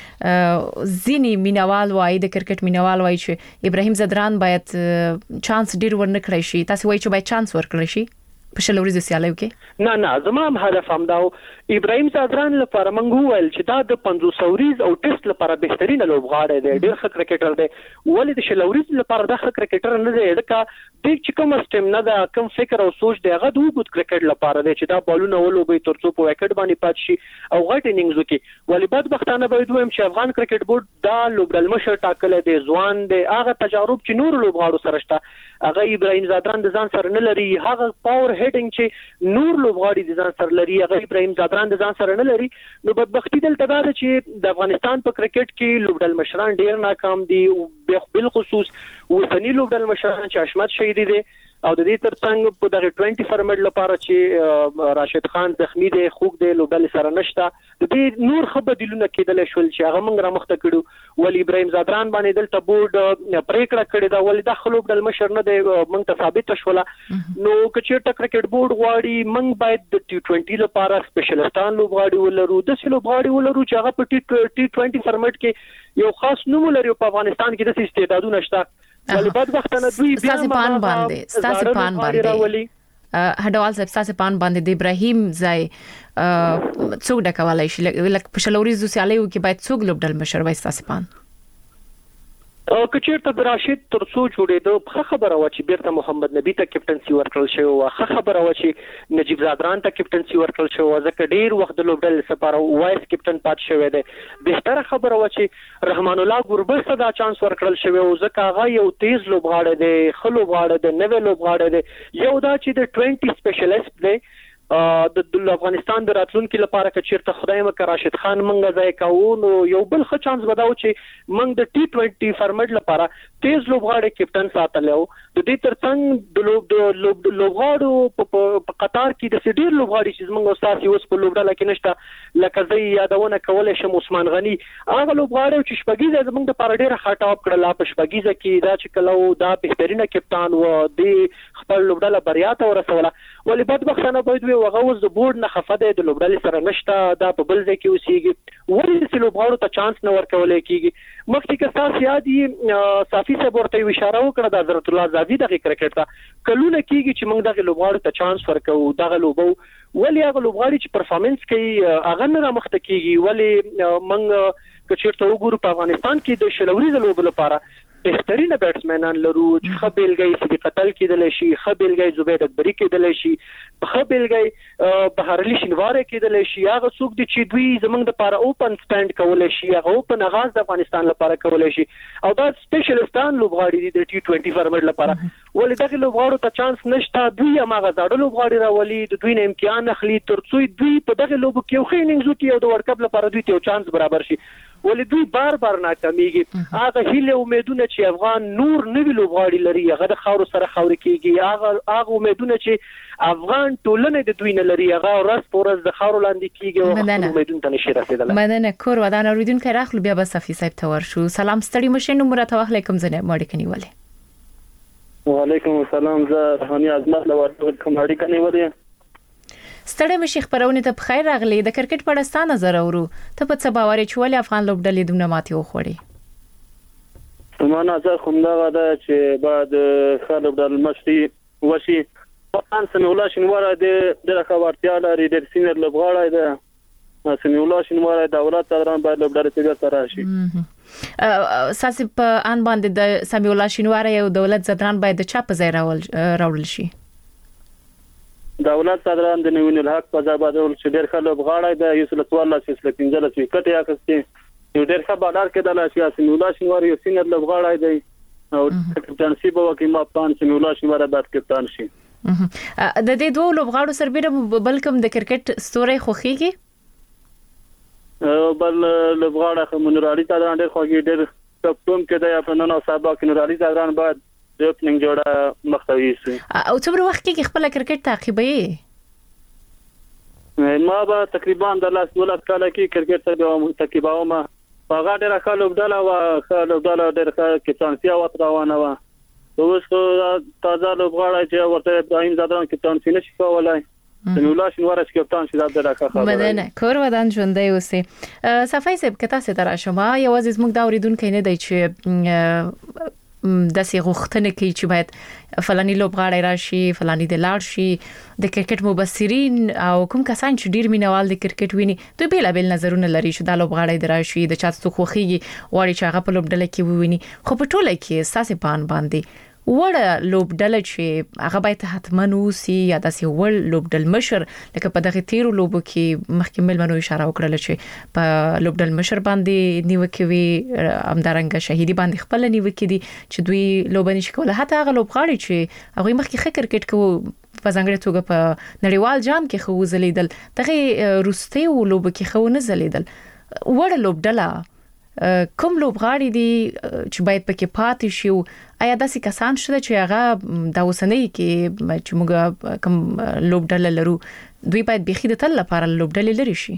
چې زینی مینوال وای د کرکټ مینوال وای چې ابراهیم زادران باید چانس ډیر ورنکړی شي تاسو وای چې باید چانس ورکړی شي په شلوريزو سیالیو کې نه زما هدف هم دا ابراهیم زادران لپاره منګو ول چې دا د 500 ورځ او ټیسټ لپاره بهترینه لوبغاړی دی ډیر ښه کرکټر دی ولې د شلوريز لپاره د ښه کرکټر نه دی ځکه د چې کوم سټیم نه دا کوم فکر او سوچ دی هغه د وګت کرکټ لپاره دی چې دا بالونه ولوبي ترڅو په وکټ باندې پات شي او غټ انینګز وکي ولې بدبختانه باید وایم چې افغان کرکټ بورډ دا لوبډل مشر ټاکل دی ځوان دی هغه تجارب چې نور لوبغاړو سره شته هغه ابراهیم زادران د ځان سره نه لري هغه پاور هیډینګ چې نور لوبغاړي د ځان سره لري هغه ابراهیم زادران د ځان سره نه لري نو بدبختی دلته دا چې د افغانستان په کرکټ کې لوبډل مشران ډیر ناکام دي بالخصوص وسنی لوبډل مشران چې حشمت شهیدی دي او د دې ترڅنګ په دغه 20 فرمټ لپاره چې راشد خان زخمی دی خوګ دی لوبډل سره نشته د دې نور خبردلونه کېدل شول چې هغه موږ را مخته کړو ولی ابراهیم زادران باندې دلته بورډ پریکړه کړې دا ولی د خلوبډل مشر نه دی موږ ته ثابت شوله نو کچېرته کرکټ بورډ غواړي موږ باید د ټي 20 لپاره سپیشلیستان لوبغاړي ولرو د لوبغاړي ولرو چې هغه په ټي 20 فرمټ کې یو خاص نوم لري په افغانستان کې د استعدادونه شته ولې بعد وختونه دوی بیا پان باندې هډوال صاحب تاسو پان باندې د ابراهیم ځای څوک ډکوالای شي لکه په شلوريزو سیالیو کې باید څوک لوبډل مشر وای تاسو پان کچېرته د راشد ترڅو جوړېدو خبره و چې بیرته محمد نبی ته کیپټنسي ورکړل شو او خبره و چې نجیب زادران ته کیپټنسي ورکړل شو ځکه ډیر وخت د لوبډل لپاره وایس کیپټن پات شوی دی بهتره خبره و چې رحمان الله ګوربز ته دا چانس ورکړل شوی او ځکه هغه یو تیز لوبغاړی دی خلو لوبغاړی دی نوې لوبغاړی دی یو دا چې د 20 سپیشلیست دی د افغانستان د راتلونکو لپاره کچیرته خدای مکه راشد خان منګه ځای کاو نو یو بل ښه چانس بداو چې منګ د ټي 20 فرمټ لپاره تیز لوبغاړي کیپټن ساتلو د دې ترڅنګ د لوبغاړو په قطار کې د سډیر لوبغاړي چې موږ استاد یوس په لوبډاله کې نشته لکه زي یادونه کولای شم عثمان غنی هغه لوبغاړي چې شپږیزه زموږ د پاره ډیره خاطه اپ کړل په شپږیزه کې دا چې کلو دا بهترینه کیپټن و د خپل لوبډاله بریا ته ورسوله ولې بدبختانه باید وغه اوس د بورډ نه خفده د لوبډل سره نشته دا په بل ځای کې اوسېږي ولې چې لوبغاړو ته چانس نه ورکول کېږي مخکې که تاسو یادي صافي صاحب ورته اشاره وکړه د حضرت الله زادي د کرکټ ته کلونه کېږي چې موږ د لوبغاړو ته چانس ورکو دغه لوبو ولې هغه لوبغاړي چې پرفارمنس کوي هغه نه مخته کېږي ولې موږ کچېرته وګورو په افغانستان کې د شلوري لوبو لپاره بهترینه بیټسمنان لرو چې خبرګي صدیق قتل کېدل شي خبرګي زبید اکبری کېدل شي خبرګي بهارلی شنواره کېدل شي هغه څوک دي چې دوی زمونږ د لپاره اوپن سټاند کول شي هغه اوپن اغاز د افغانستان لپاره کول شي او دا سپیشلیستان لوبغاړي دي د ټي 20 فرمټ لپاره ولې دغه لوبغاړو ته چانس نشته دوی هغه زړه لوبغاړي راولي د دوی نه امکان اخلي ترڅو دوی په دغه لوبو کې یو خیننګ زوتی او د ورلد کپ لپاره دوی ته چانس برابر شي ولې دوی بار ناکامېږي هغه هیله امیدونه چې افغان نور نوی لوبغاړي لري هغه د خاور سره خاور کېږي هغه امیدونه چې افغان ټولنه د دوی نه لري هغه ورځ په ورځ د خاور لاندې کېږي او امیدونه ته نشي رسیدلی مننه کور ودان اوریدونکو راخلو بیا به صفی صاحب ته ورشو سلام ستړي مشه نو مرته واخلې کوم ځنه ماړي کني ولې وعلیکم السلام. زه روحاني عظمت له ورته کوم اړیکه نیولې. ستړی مشي خبرونه ته بخیر راغلی. د کرکټ په اړه ستاسو نظر اورو. ته په څه باور چې ولې افغان لوبډلې دونه ماتې وخوړې؟ زما نظر کوم دا ده چې بعد خالد لوبډل مشري وشي طبعا سمي الله شنواره د راکورتیا لري د سینر لوبغاړی ده. سمي الله شنواره دولت صدران باید لوبډلې ته ګټه راشي. ساسي په ان باندې د سمي الله شنواره یو دولت صدران باید د چا په ځای راول شي؟ دولت صدران د نوین الحق په ځای باندې چې ډېر خلک غاړه د یو سل 14 وکټ یا کستي یو ډېر ښه بالر کې د سیاسي مولا شنوار یو سینر لوبغاړی دی او کپټانسي به وکي ما پان چې مولا شنوار بعد کپټان شي. د دې دوه لوبغاړو سربېره بلکم د کرکټ ستوري خوخيږي بل لوبغاړی خمنور علي صدران ډېر خوږي ډېر کپټون کې د په نن او سبا کې نور علي صدران بعد د اوپننګ جوړه مختوي سي. او څومره وخت کې خپل کرکټ تعقیبوي؟ ما به تقریبا د لاس ولادت کال کې کرکټ ته تعقیبوم. هغه ډېر ښه لوبډله او ښه لوبډله ډېر ښه کپټانسي او روانه و. اوس تازه لوبغاړی چې ورته ابراهیم زادران کپټانسي نشي کولای. نولا شنواره کپټان شي دا راکه خبره. مدنه کور ودان ژوندۍ اوسه. صفای صاحب کته ستاره شما یوازې زموږ دا اوریدونکو نه دی چې د سی غوښتنه کوي چې باید فلاني لوبغاړی راشي فلاني د لاړ شي. د کرکټ مبصرین او کوم کسان چې ډیر مینوال د کرکټ ویني دوی بیل نظرونه لري چې دا لوبغاړی دراشي د چاتو خوخيږي وړي چې هغه په لوبډله کې وویني. خو په ټوله کې ساسي پان باندې وړه لوبډله چې هغه باید حتماً اوسي یا داسې وړ لوبډل مشر لکه په دغه تیرو لوبو کې مخکې ملمنو اشاره وکړه چې په لوبډل مشر باندې نیوکه وی امدارنګ شهيدي باندې خپل نیوکه دي چې دوی لوبني شکوله حتی هغه لوبغاړي چې هغه مخکې ښه کرکټ کوي په ځانګړي توګه په نړیوال جام کې خو زلیدل دغه روستي او لوب کې خو نه زلیدل. وړه لوبډله کوم لوبغاړي دي چې باید پکې پاتې شي؟ آیا داسې کسان شته چې هغه د اوسنۍ کې چې موږ کوم لوبډله لرو دوی باید بيخي د تل لپاره لوبډلې لري شي؟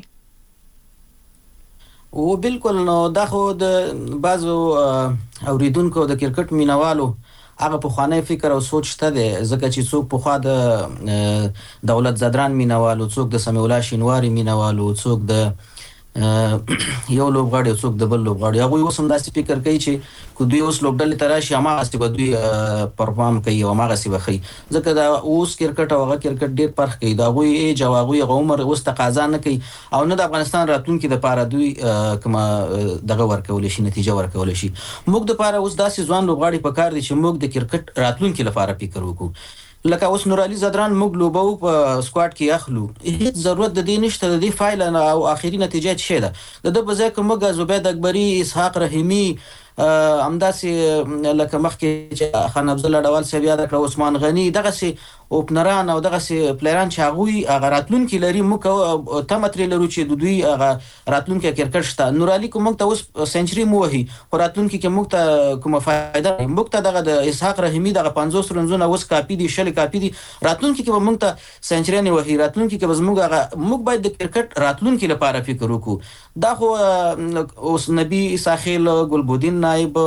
او بالکل نو دا خو د بعضو اوریدونکو د کرکټ مینوالو هغه په خوانه فکر او سوچ ته ده ځکه چې څوک په خوا د دولت زدران مینوالو څوک د سمي الله شنواری مینوالو څوک د یو لوبغاړي څوک د بل لوبغاړي هغه اوس هم داسې فکر کوي چې کو دوی اوس لوبډلې تراشي ما غاسي به دوی پرفارم کوي او ما غاسي بخي ځکه دا اوس کرکټ او هغه کرکټ ډیر فرق کوي دا غوي جوابوي عمر اوس تقاضا نه کوي او نه د افغانستان راتلونکي د پاره دوی کما دغه ورکول شي نتیجه ورکول شي. موږ د پاره اوس داسې ځوان لوبغاړي پکار دي چې موږ د کرکټ راتلونکي لپاره فکر وکړو. لکه اوس نور علي زدران موږ لوبو په سکواډ کې اخلو هیڅ ضرورت د دې نشته د دې فایل او اخیری نتیجه څه ده د بځای کومه زبید اکبری اسحاق رحیمی امداسي لکه مخکې چې خان افضل ډوال سیب یاد کړ عثمان غنی دغه سي اوپنران او دغه سي پلیران چې هغه راتلونکي لري موږ تمتري لرو چې د دوی هغه راتلونکي کرکټ شته. نور علي کوم ته اوس سنچري موهي او راتلونکي کې موږ ته کومه فائدہ موږ ته دغه د اسحاق رحیمی دغه 50 رنزونه اوس کاپی دي شل کاپی دي راتلونکي کې موږ ته سنچري نه وهي راتلونکي کې موږ باید د کرکټ راتلونکي لپاره فکر وکړو. دا خو اوس نبی ساحل ګلبودین نائب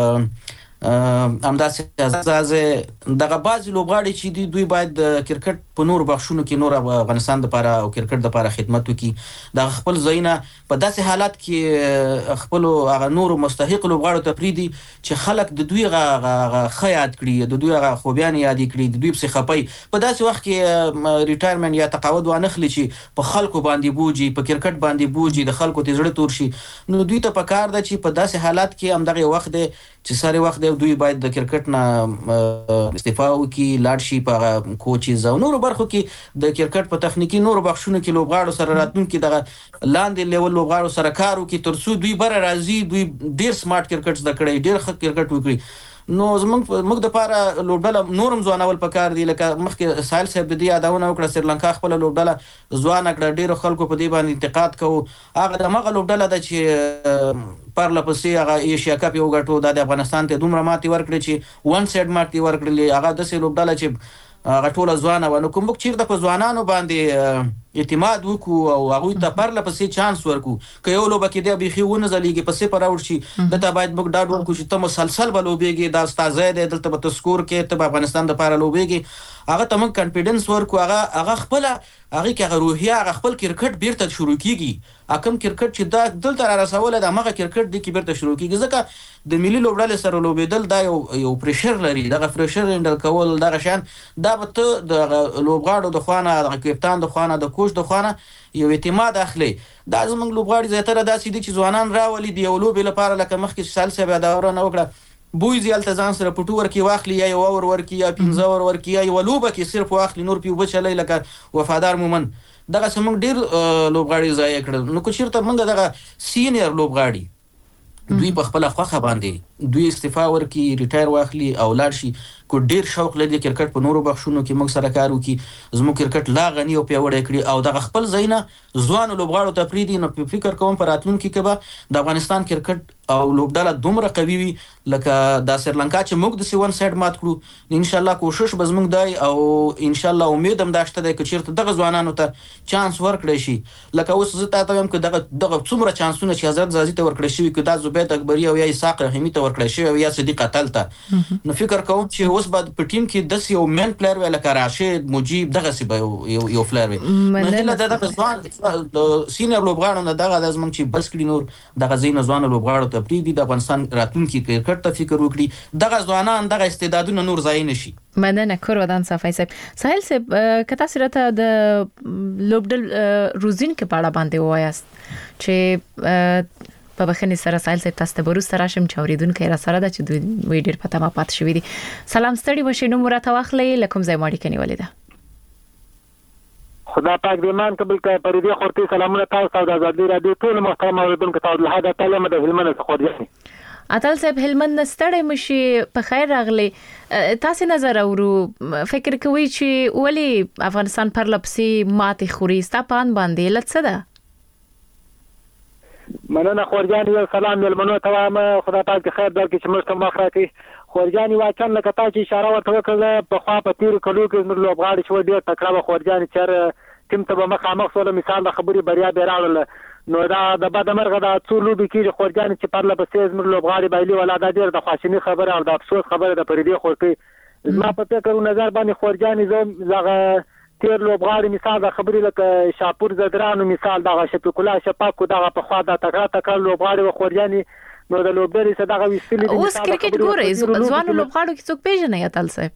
امداسي ازازه دغه باز لوبغاړي چې دوی باید کرکټ په نور بخښونو کې نور افغانستان لپاره او کرکټ لپاره خدمت وکړي. د خپل زینا په داسې حالات کې خپل هغه نور مستحق لوبغاړو ته پریدي چې خلک د دوی خیات کړي د دوی خوبيان یاد کړي د دوی په خپي په داسې وخت کې ریټایرمنټ یا تقاعد وانخلي چې په خلکو باندې بوجي په کرکټ باندې بوجي د خلکو ته زړه تور شي. نو دوی ته پکار ده چې په داسې حالات کې هم دغه وخت دی چې ساري وخت دوی باید د کرکټ نه استعفا وکړي لاړ شي په کوچز او نور برخو کې د کرکټ په تخنیکی نور بخښونو کې لوبغاړو سره راتلونکي دغه لاندې لیول لوبغاړو سره کار وکړي ترڅو دوی بره راځي دوی ډیر سمارټ کرکټ زده کړي ډیر ښه کرکټ وکړي. نو موږ د پاره لوبډله نورم ځوانول پکار دی لکه مخکې سایل صاحب د دې یادونه وکړه سریلانکا خپل لوبډله ځوان کړه ډیر خلکو په دې باندې انتقاد کوي هغه د مغه لوبډله د چې پرله پسې هغه ایشیا کپ یو غټو د افغانستان ته دومره ماتي ورکړي چې وان سایډ ماتي ورکړي هغه د سې لوبډله چې هغه ټول ځوان و نو کوم چیرته په ځوانانو باندې اعتماد وکړو او هغوی ته پرله پسې چانس ورکړو که یو لوبه کې دی بیخي ونه ځلیږي په صفر اوټ شي دته باید موږ ډاډ ورکړو چې ته مسلسل به لوبېږي دا ستا ځای دی دلته به ته سکور کې ته به افغانستان دپاره لوبېږي هغه ته موږ کانفیډنس ورکړو هغه خپله هغې کې هغه روحیه هغه خپل کرکټ بیرته شروع کېږي کوم کرکټ چې دا دلته را رسولی د همغه کرکټ دی کې بیرته شروع کېږي ځکه د ملي لوبډلې سره لوبېدل دا یو پریشر لري دغه پریشر هینډل کول دغه شیان دا به ته د لوبغاړو د خوا نه دغه کپتان د خوا نه د کوچ د خوا نه یو اعتماد اخلي دا زموږ لوبغاړي زیاتره داسې دي چې ځوانان راولي د یو لوبې لپاره لکه مخکې چې سال صاحب یادونه وکړه بویزي هلته ځان سره پټو ورکړي واخلي یا یو اور ورکړي یا 15 اور ورکړي یا یوه لوبه کې صرف واخلي نور پې اوبه چلی لکه وفادار مومن دغسې موږ ډېر لوبغاړي ضایع کړل نو که چېرته موږ دغه سینیر لوبغاړي دوی په خپله خوښه باندې دوی استعفا ورکړي ریټایر واخلي او لاړ شي کو ډېر شوق لري د کرکټ په نورو بخښونو کې موږ سره کار وکړي زموږ کرکټ لا غني او پیاوړی کړي او دغه خپل ځایونه ځوانو لوبغاړو ته پرېږدي نو فکر کوم په راتلونکي کې به د افغانستان کرکټ او لوبډله دومره قوي وي لکه د سریلانکا چې موږ داسې ون سایډ مات کړو انشاءالله کوشش به زموږ دی او انشاءالله امید هم دا شته دی که چېرته دغه ځوانانو ته چانس ورکړی شي لکه اوس زه تا ته وایم که دغه څومره چانسونه چې حضرت زازي ته ورکړی شوي که دا زبید اکبري او یا اسحاق رحیمي ته ورکړی شوي او یا صدیق اتل ته نو فکر کوم چې اوس به په ټیم کې داسې یو مین پلیر وی لکه راشد مجیب دغسې به یو پلیر وي نو هیله ده دغه ځوان د سینیر لوبغاړو نه دغه دا زموږ چې بس کړي نور دغه ځایونه ځوانو لوبغاړو ته پرېږدي د افغانستان راتلونکي کرکټ ته فکر وکړي دغه ځوانان دغه استعدادونه نور ضایع نه شي مننه کورودان صافی صاحب ساحل صاحب که تاسو راته د لوبډل روزینکې په اړه باندې ووایاست چې په بخښنې سره ساحل صاحب تاسو ته به وروسته راشم چې اورېدونکی را سره ده چې دوی ډېر په تمه پاتې شوي دي سلام ستړي مشئ نوم راته واخلئ له کوم ځای مو اړیکه نیولې ده خدا پاک دې مان قبول کړي پردي خورتي سلامونه تاسو ته د آزادۍ راډیو ټول محترم اوریدونکو ته د هدا تعلیم د هلمند څخه ورځي اتل صاحب هلمند ستړي مشي په خیر راغلي تاسو نظر اورو فکر کوي چې ولی افغانستان پر لپسي ماتې خوري ستا پان باندې لڅ ده مننه خورجان یو سلام ملمنو ته وایم خدا پاک خیر درکړي چې موږ ته مخ راکړي خورجان واچن لکه تا چې اشاره ورته وکړه په خوا په تیر کلو کې زموږ لوبغاړي شو ډېر تکړه و خورجان چې ټیم ته به مخامخ سول مثال د خبري بریا به راوړل نو دا د بد مرغه د څو لوبي کې خورجان چې پرله پسې زموږ لوبغاړي بایلي ولا دا ډېر د خواشینی خبره او د افسوس خبره د پردي خورتي زما په فکر نظر باندې خورجان زغه تیر لوبغاړي مثال د خبري لکه شاپور زدرانو مثال د شفیق الله شفاق دغه په خوا د تکړه لوبغاړي و خورجاني نو د لوبډلې صدقه وستلې دي اوس کرکټ ګوري ځوانو لوبغاړو کې څوک پیژنې اتل صاحب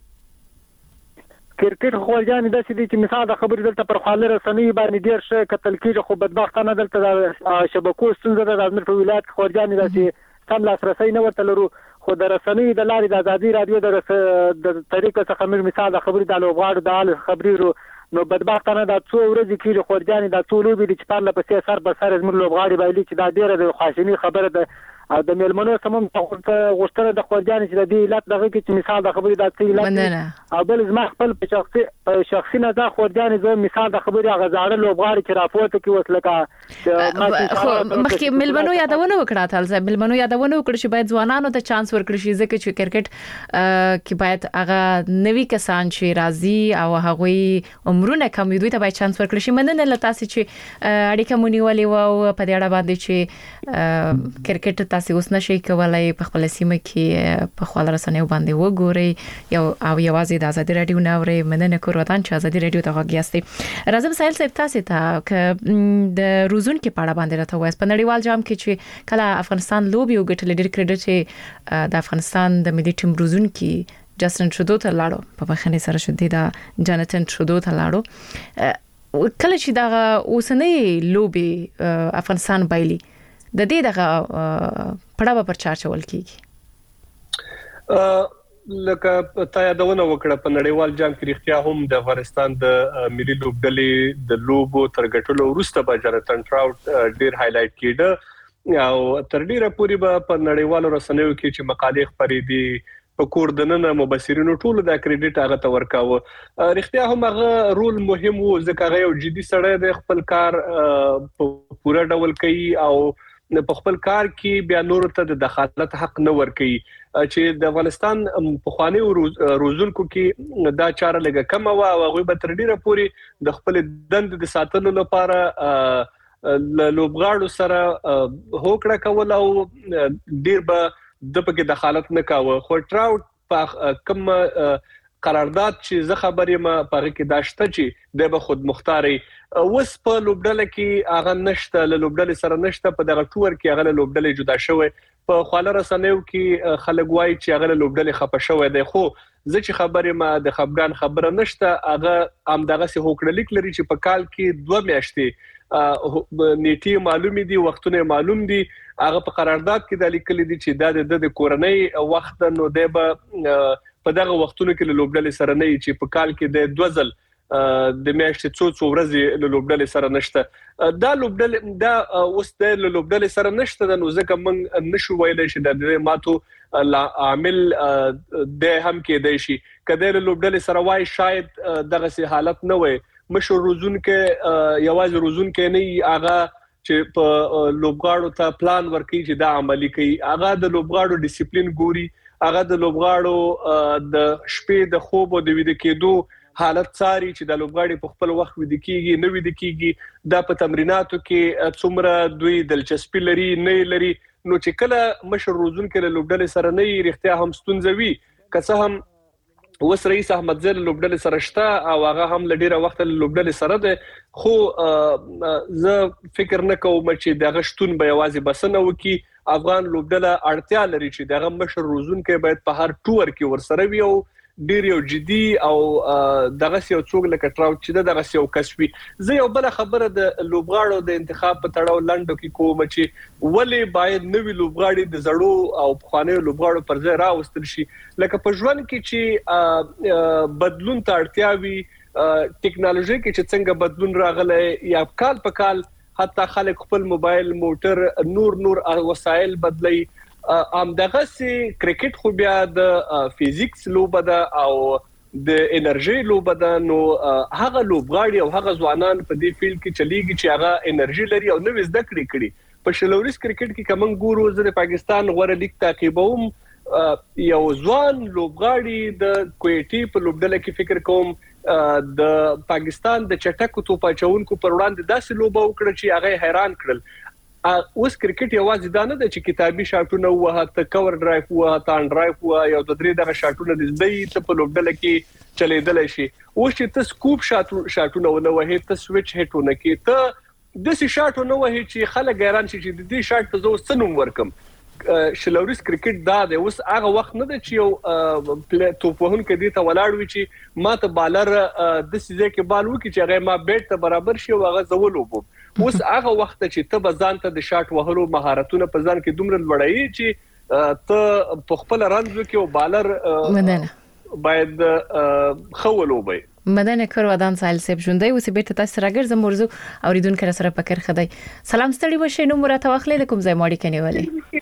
کرکټ خورجاني د سې چې مثال د خبرې دلته پر خاله رسنۍ باندې ډیر ښه قتل کېږي خو بدبختانه دلته د شبکو ستونزه د ازمیر په ولایت خورجاني د سې سم لاسرسي نه ورته لرو خو د رسنۍ د لارې د آزادۍ رادیو د طریقې څخه موږ مثال د خبرې د لوبغاړو د حال خبرې نو بدبختانه د څو ورځې کې خورجاني د څو لوبې چې پرله پسې سر به سر زموږ لوبغاړي بایلي چې دا ډیره د خواشینی خبره ده او د میلمنو سمون غوښتنه د خورجاني چې د دې علت دغه کې چې مثال د خبرې د څه علت او بل زما خپل په شخصي نظر خورجاني زه مثال د خبرې هغه زاړه لوبغاړي چې راپورته کې وسلکه مخکې میلمنو یادونه وکړه تل زه میلمنو یادونه وکړه چې باید ځوانانو ته چانس ورکړي شي ځکه چې کرکټ کې باید هغه نوي کسان چې راځي او هغه عمرونه کم دوی ته باید چانس ورکړي شي مننه لته چې اړیکه مونږ نیولې و په دې اړه باندې چې کرکټ تاسو اوس نشئ کولای په خپل سیمه کې په خپل رسنیو باندې وګورئ او یوازې د آزادۍ رادیو نه اورئ مننه کوم چې آزادۍ رادیو ته غوښتئ راځم ساحل صاحب تاسو ته د روزون کې پاړه باندې راته وایي په نړیوال جام کې چې کله افغانستان لوبي وګټل ډېر کریډټ د افغانستان د ملي ټیم روزون کې جاستن ترودو ته لاړو په بخښنې سره شو د جاناتن ترودو ته لاړو کله چې دا اوسنۍ لوبي افغانستان بایلي د دې دغه پړاو پر چارچول کیږي لکه تا یادونه وکړه په نړیوال جام کې اختیا هم د افغانستان د ملي لوبډلې د لوبو تر ګټلو وروسته به جاناتن تراوټ ډیر هایلایټ کېده او تر ډیره پورې به په نړیوالو رسنیو کې چې مقالې خپرې دي په کوردننه مبصرینو ټول د کریډټ هغه ته ورکاوه اختیا هم هغه رول مهم وو ځکه هغه یو جدي سړی د خپل کار په پوره ډول کوي او په خپل کار کې بیا نور ته د دخالت حق نه ورکړي چې د افغانستان په خواني روزونکو کې دا چاره لګه کم او هغه به تر ډیره پوري د خپل دند د ساتلو لپاره لوبغاړو سره هوکړه کول او ډیر به د پکې دخالت نه کاوه. خو ټراوټ په کوم قرارداد چې زه خبرې ما پاره کې داشته چې د به خود مختاري وس په لوبډله کې هغه نشته له لوبډله سره نشته په دغه ټور کې هغه لوبډله جدا شوی په خاله رسنیو کې خلک وایي چې هغه لوبډله خپه شوی دی خو زه چې خبرې ما د خبرګان خبره نشته هغه هم دغه سه هوکړه لیک لري چې په کال کې 2 میاشتې نیټي معلومي دي وختونه معلوم دي هغه په قرارداد کې د لیکل دي چې د کورنۍ وخت نو دی به په دغه وختونو کې له لوبډلې سره نه چې په کال کې د 2 ځل د میاشتې څو ورځې له لوبډلې سره نشته دا لوبډلې دا اوس د لوبډلې سره نشته نو ځکه موږ نشو ویلای چې د ماتو عامل د هم کې دی شي کله له لوبډلې سره وای شاید دغه سي حالت نه وي مشر روزون کې یوازې روزون کې نه هغه چې په لوبغاړو ته پلان ورکړي چې دا عملی کوي هغه د لوبغاړو ډیسپلین ګوري هغه د لوبغاړو د شپې د خوب او د ویده کېدو حالت څاري چې د لوبغاړي په خپل وخت ویده کیږي نه ویده کیږي دا په تمریناتو کې څومره دوی دلچسپي لري نه لري نو چې کله مشر روزون کې له لوبډلې سره نه رښتیا هم ستونزوي که څه هم وس رئیس احمد زل لوبډلې سره شته او هغه هم لډیره وخت لوبډلې سره ده خو زه فکر نه کوم چې دغه شتون به یوازې بسنه وکي افغان لوبډله اړتیا لري چې دغه مشر روزون کې باید په هر ټور کې ورسره وي او ډیر یو جدي او دغه یو څوک لکه ټراوټ چې دغه یو کسبي زه یو بل خبره د لوبغاړو د انتخاب په تړاو لندو کې کوم چې ولې باید نوې لوبغاړي د زړو او پخوانیو لوبغاړو پر ځای راوستل شي لکه په ژوند کې چې بدلون ته اړتیا وي ټیکنالوژي کې چې څنګه بدلون راغلی یا کال په کال حتی خلک خپل موبایل موټر نور وسایل بدلی دغه سي کرکټ خو بیا د فزیکس لوبه ده او د انرژي لوبه ده نو هغه لوبغاړي او هغه ځوانان په دې فیلډ کې چلیږي چې هغه انرژي لري او نوې زده کړې په شلوريس کرکټ کې کوم ګورو د پاکستان غوړه لیگ تعقیبوم یو ځوان لوبغاړي د کویټي په لوبډله کې فکر کوم د پاکستان د چټکو توپاچونکو پر وړاندې داسې لوبه وکړه چې هغه حیران کړل اوس کرکټ یوازې دا نه ده چې کتابي شاټونه وه ته کور ډرایو وه تان ډرایو وه یو د درې دغه شاټونه د زده ته په لوبډله کې چلیدل شي اوس چې ته سکوپ شاټونه ونه وه ته سویچ هټونه کې ته د سي شاټونه وه چې خلک حیران شي چې د دې شاټ ته زو سنوم ورکم شلوريس کرکټ دا د اوس هغه وخت نه ده چې یو توپوهن کې دي ته ولاړ وي چې ما ته بالر د سيزه کې بال وکي چې هغه ما بیٹ ته برابر شي او هغه زول وبم اوس هغه وخت چې ته بزان ته د شاټ وهلو مهارتونه په ځان کې دومره لوړایي چې ته په خپل رنځ کې او بالر باید خولوبي مدنه کور ودان سایل سیب ژوندۍ اوس بیرته تاسو راګرځم موضوع اوریدونکو سره پکر خدای سلام ستړي وشه نو مرته واخلې کوم ځای ماړي کني ولې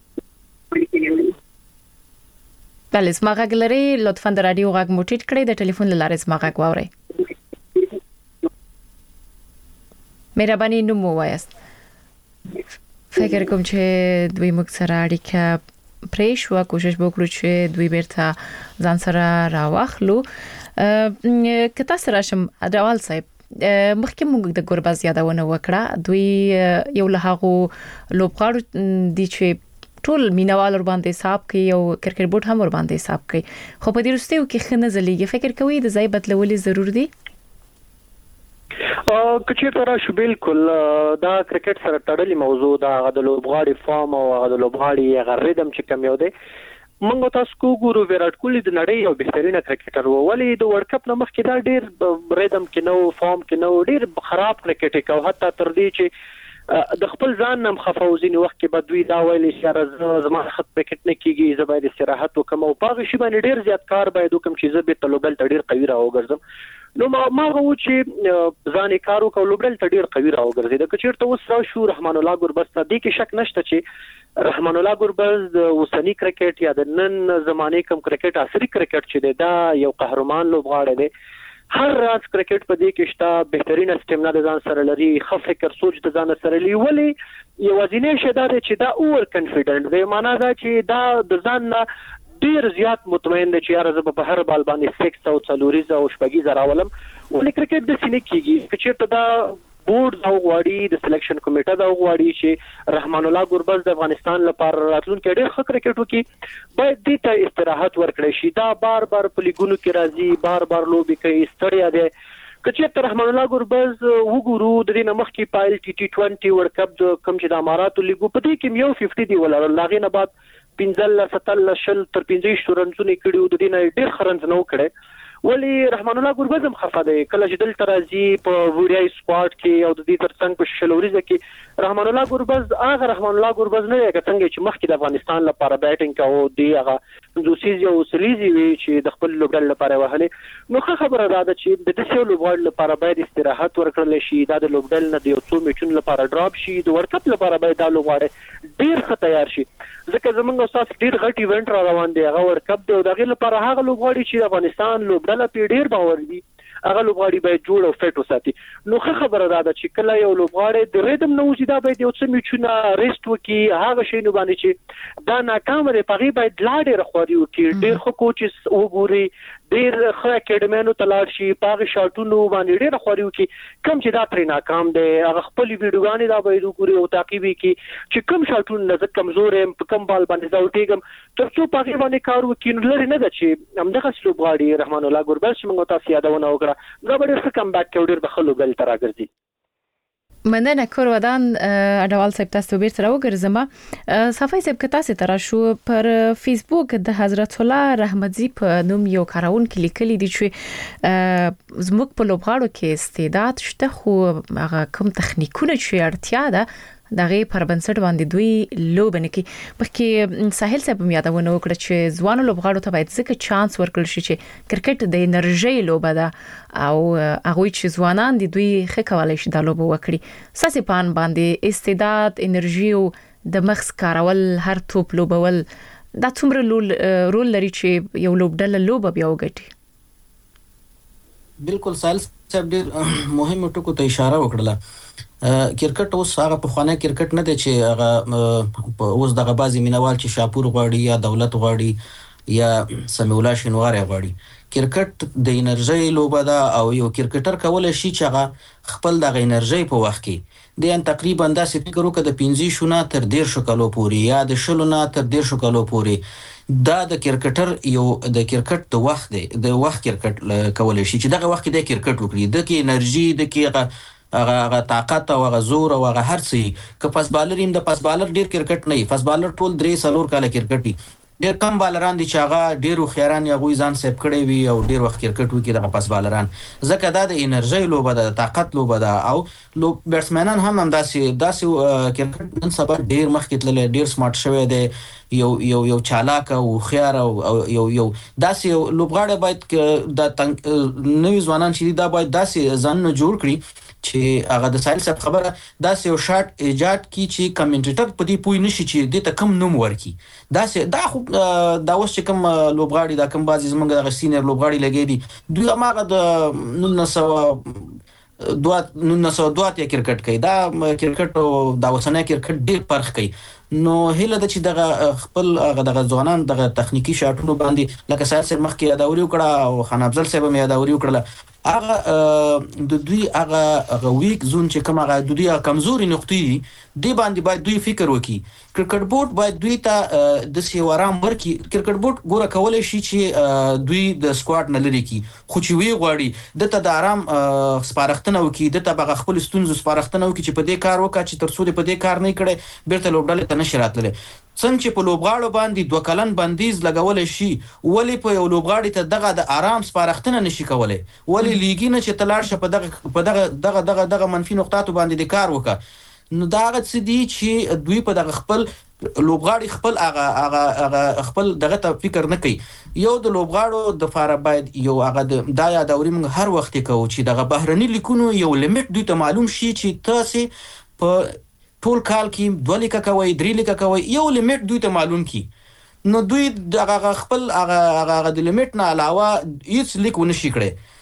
بله اسما غږ لري لطفا د رادیو غږ مو ټیټ کړئ د ټلیفون لاره اسما غږ واورئ مهرباني نو مو وایست فکر کوم چې دوی موږ سره اړیکه پرې شو کوشش وکړو چې دوی بیرته ځان سره راواخلو که تاسو راشم اډوال صاحب مخکې موږ د ګورباز یادونه وکړه دوی یو له هغه لوبغاړو دي چې ټول مینوال ور باندې حساب کوي او کرکټ بورډ هم ور باندې حساب کوي خو په دې وروستیو کې خنه زلیږي فکر کوي د ځای بدلولې ضرور دي کچې تر شو بالکل دا کرکټ سره تړلې موضوع دا د لوبغاړي فارم او د لوبغاړي غریدم چې کم یو دی منګو تاسو کو ګورو ویرات کوهلی د نړۍ یو بهترینه کرکټر وو ولی د ورلد کپ نه مخکې دا ډیر ریدم کې نو فارم کې نو ډیر خراب کرکټ کو حتی تر دې چې د خپل ځان نم خفوزین وخت کې بدوی دا ویلې چې زما خط پکټ نه کیږي زباید استراحت وکم او پاغه شی باندې ډیر زیات کار باید وکم چې زه به طلبل ډیر قوي راوګرځم نو ما غو چې ځان کارو کولبل ډیر قوي راوګرځي د کچیرته اوس را شو رحمان الله ګوربز ته دې کې شک نشته چې رحمان الله ګوربز د اوسنی کرکټ یا د نن زمانه کم کرکټ عصري کرکټ چې دا یو قهرمان لوبغاړی دی هر راز کرکټ په دې کې شته بهترین استمنا د ځان سره لري خو فکر سوچ د ځان سره لري ولی یوازینی شی دا چې دا اور کانفیډنٹ دی معنا دا چې دا د ځان نه ډیر زیات مطمئن دی چې یاره زه په هر بال باندې 6 او 4 او 6 راولم ولې کرکټ د سینې کیږي چې دا بورډ دا غواړي د سلیکشن کمیټه دا غواړي چې رحمان الله ګربز د افغانستان لپاره راتلونکي ډېر ښه کرکټ وکړي باید دې ته استراحت ورکړي شي دا بار په لیګونو کې راځي بار لوبي کوي ستړیا دی کچې رحمان الله ګربز وګورو د دې مخکې پایل ټي20 ورلد کپ د کم چې د اماراتو لیګو په دې کې یو 50 دی ولر لاغې نه بعد 15 17 شل تر 15 رنونه کړیو د دې نه ډېر خرنځ نو کړي ولی رحمان الله ګربز هم خفه دی کله چې دلته راځي په وډیای سکواډ کې او د دې ترڅنګ په شلوريزه کې رحمان الله ګربز هغه رحمان الله ګربز نه دی څنګه چې مخکې د افغانستان لپاره بیټینګ کاوه دی هغه دوسیز او سلیزي وی چې د خپل لوبډل لپاره وهلې نو خبره ده چې د دې لوبډل لپاره باید استراحت ورکړل شي دا د لوبډل نه د یو څو میچونو لپاره ډراپ شي د ورلد کپ لپاره باید دا لوبډل ډیر ښه تیار شي ځکه زمونږ استاد ډیر غټ ایونت را روان دی هغه ورلد کپ دی او دغه لپاره هغه لوبډل چې افغانستان لوبډل په ډیر باور دی هغه لوبغاړي باید جوړ او فټ وساتي نو خبره ده چې کله یو لوبغاړي د ریدم نو چې دا باید یو څه میچونه ریست وکي هغه شی نو باندې چې دا ناکام لري پغې باید لاړې رخواري وکي ډیر خو کوچز وګوري ډیر ښه اکیډمینو تلاړ شي پاغه شاټونو باندې ډیر خوري وکي کم چې دا تر ناکام دی هغه خپل ویډیوګانې دا باید وګوري او تعقیب وکي چې کم شاټونو نه کمزور هم کم بال باندې دا وټیګم ترڅو پاغه باندې کار وکي نو لري نه ده چې همدغه لوبغاړي رحمان الله ګربز چې موږ تاسو یادونه وکړه دا به ډیر کم بیک کوي ډیر بخلو بل تر راګرځي مننه کور ودان اډوال صاحب تاسو بیرته راوګرځم صفای صاحب کتا سي تر شو پر فیسبوک د حضرت الله رحمتزي په نوم یو کارون کې لیکلي دي چې زموږ په لوبغاړو کې استعداد شته خو هغه کوم تخنیکونه چې اړتیا ده دغه پر بنسټ باندې دوی لوبنه کې پکې ساحل صاحب یادونه وکړه چې ځوان لوبغاړو ته باید ځکه چانس ورکړل شي چې کرکټ د انرژي لوبه ده او هغه چې ځوانان دي دوی ښه کولای شي د لوبه وکړي ساسي پان باندې استعداد انرژي او د مخس کارول هر توپ لوبول دا څومره رول لري چې یو لوبډله لوبه بیا وګټي بالکل ساحل صاحب ډېر مهم ټکو ته اشاره وکړه کرکټ اوس هغه په خوانه کرکټ نه دی چې هغه اوس دغه بازي مینوال چې شاپور غواړي یا دولت غواړي یا سمیع الله شینواری غواړي کرکټ د انرژي لوبه ده او یو کرکټر کولای شي چې هغه خپل د انرژي په وخت کې د ان تقریبا داسې فکر وکړه د 15 شونه تر 1.5 کالو پوري یا د شلونه تر 1.5 کالو پوري دا د کرکټر یو د کرکټ د وخت دی د وخت کرکټ کولای شي چې دغه وخت کې د کرکټ وکړي د کې انرژي د کې هغه طاقت او هغه زور او هغه هر څه که پاس بالر ایم د پاس بالر ډیر کرکټ نه پاس بالر ټول 3 کاله کرکټ ډیر کم بالران دي چې هغه ډیرو خیران یا غوي ځان سیب کړي وي او ډیر وخت کرکټ وکړي د پاس بالران ځکه دا د انرژي لوبه ده طاقت لوبه ده او بیټسمنان هم داسې کرکټ نن سبا ډیر مخکې تللی ډیر سمارټ شوی دی یو چالاک او خيار او یو داسې لوبغاړي باید د نوې ځوانان چې دا باید داسې ځان جوړ کړي چې هغه د ساحل صاحب خبره داسې یو شارټ ایجاد کی چې کمنټیټر په دې پوي نشي چې د تکم نوم ورکی دا خو دا اوس چې کوم لوبغاړي دا کوم بازي زمونږ د سینیئر لوبغاړي لګي دي دوی هغه د 1902 کرکټ کوي دا کرکټ او دا وسنه کرکټ ډیر فرق کوي نو هله د چې دغه خپل دغه ځوانان دغه تخنیکی شاټونو باندې لکه سر مخکې یادوري وکړه او خان افضل صاحب هم یادوري وکړه هغه د دوی هغه ویک زون چې کوم هغه د دوی کمزوري نقطې دی باندې باید دوی فکر وکړي کرکټ بورډ باید دوی ته د سیوارام ورکی کرکټ بورډ ګوره کولای شي چې دوی د سکواډ نه لري کی خو چې وی غواړي د آرام سپارښتنه وکړي د ته خپل ستونزو سپارښتنه وکړي چې په دې کار وکړي چې تر څو دې په دې کار نه کړي بیرته لوبډاله ته نشي راتللی څنګه چې په لوبغاړو باندې 2 کلن بندیز لګول شي ولی په یو لوبغاړي ته دغه د آرام سپارښتنه نشي کولای ولی لیګي نه چې تلاړ شه په دغه منفي نقطاتو باندې د کار وکړه نو دا هغه څه دي چې دوی په دغه خپل لوبغاړي خپل هغه خپل دغه ته فکر نه کوي یو د لوبغاړو د فار باید یو هغه دا یادوري موږ هر وخت کوو چې دغه بهرني لیکونو یو لیمټ دوی ته معلوم شي چې تاسو په ټول کال کې 2 لیکه کوي 3 لیکه کوي یو لیمټ دوی ته معلوم کی نو دوی دغه خپل هغه د لیمټ نه علاوه هیڅ لیک ونشي کړي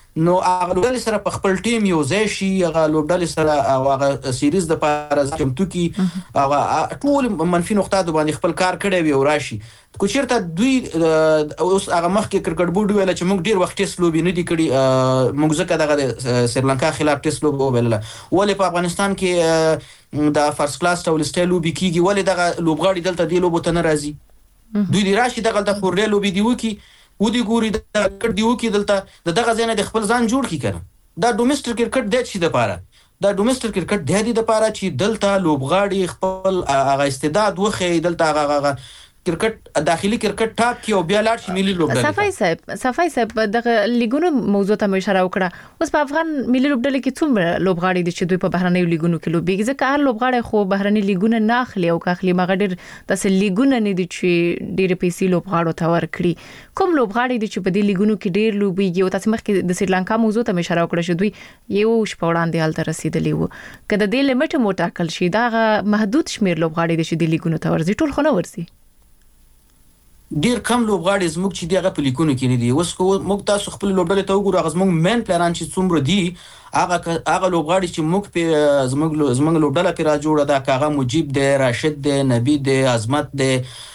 نو هغه لوبډلې سره په خپل ټیم یو ځای شي، هغه لوبډلې سره او هغه سیریز د لپاره چمتو کی هغه ټول منفي نقطه د باندې خپل کار کړی وي او راشي. کو چیرته دوی اوس هغه مخکې کرکټ بورډ ویل چې موږ ډیر وخت ټیسټ لوبي نه دي کړی، موږ ځکه دغه سریلانکا خلاف ټیسټ لوب ویل ولې په افغانستان کې د فرست کلاس ډول سټایل لوبي کیږي، ولې دغه لوبغاړي دلته دی لوبو ته نه راځي. دوی دی راشي دغه د فورډ لوبي دی وکی ودی ګوري د کرکټ دی وکی دلته دغه ځای نه د خپل ځان جوړ کی کنه. دا ډومېسټک کرکټ د شي د پاره، دا ډومېسټک کرکټ د دې د پاره چې دلته لوبغاړي خپل هغه استعداد وخی، دلته هغه کرکټ داخلي کرکټ ټاپ کې او بیا لاړ شي ملي لوبډلې. صفای صاحب دغه لیګونو موضوع ته اشاره وکړه. اوس په افغان ملي لوبډلې کې څومره لوبغاړي دي چې دوی په بهرنۍ لیګونو کې لوبېږي؟ ځکه هر لوبغاړي خو بهرنۍ لیګونه نه اخلي او کاخلي مغډر د لیګونه نه دي چې ډېر پیسې لوبغاړو ته ورکړي. کوم لوبغاړي دي چې په دې لیګونو کې ډېر لوبېږي؟ او تاسو مخکې د سریلانکا موضوع ته اشاره وکړه چې دوی یو شپه وړاندې حالت رسیدلی وو. کله د لیمټ موټاکل شي دا محدود شمیر لوبغاړي دي چې د لیګونو ته ورځي، ټول خو نه ورځي. ډیر کم لوبغاړي زموږ چې دغه په لیکونو کې نه دي. اوس کو موږ تاسو خپل لوبډلې ته وګورو، هغه زموږ مین پلانان چې څومره دي، هغه لوبغاړي چې موږ په زموږ لوبډله کې را جوړه ده، کاغه مجيب دی، راشد دی، نبی دی، عظمت دی،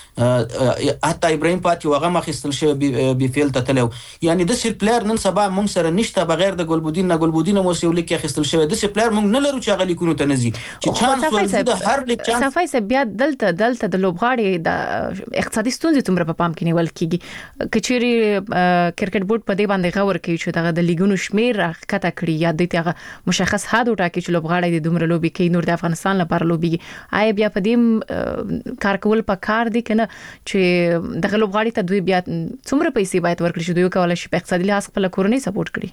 حتی ابراهيم پاتې وغه مخستل شو بي فیل ته تلو. یعنی د سر پلیئر نن سبا موږ سره نشته بغیر د ګلبودین نه ګلبودین مو سیول کې خستل شوی. د سر پلیئر موږ نه لرو چې هغه لیکونو ته نزي چې چانس ورته د هر لیک چانس. صفای سه بیا دلته د لوبغاړي د اقتصادي ستونزې تمره په پام کې نیول کیږي. کچيري کرکټ بورډ په دې باندې غور کوي چې دغه د لیګونو شمیر راکته کړی یا د تیغه مشخص حد وټاکي چې لوبغاړي د دومره لوبي کوي نور د افغانستان لپاره لوبي. آیا بیا په دې کار کول پکار دي کنه چې دغه لوبغاړي ته دوی بیا څومره پیسې باید ورکړي چې دوی کولای شي په اقتصادي لحاظ خپل کورنۍ سپورټ کړي؟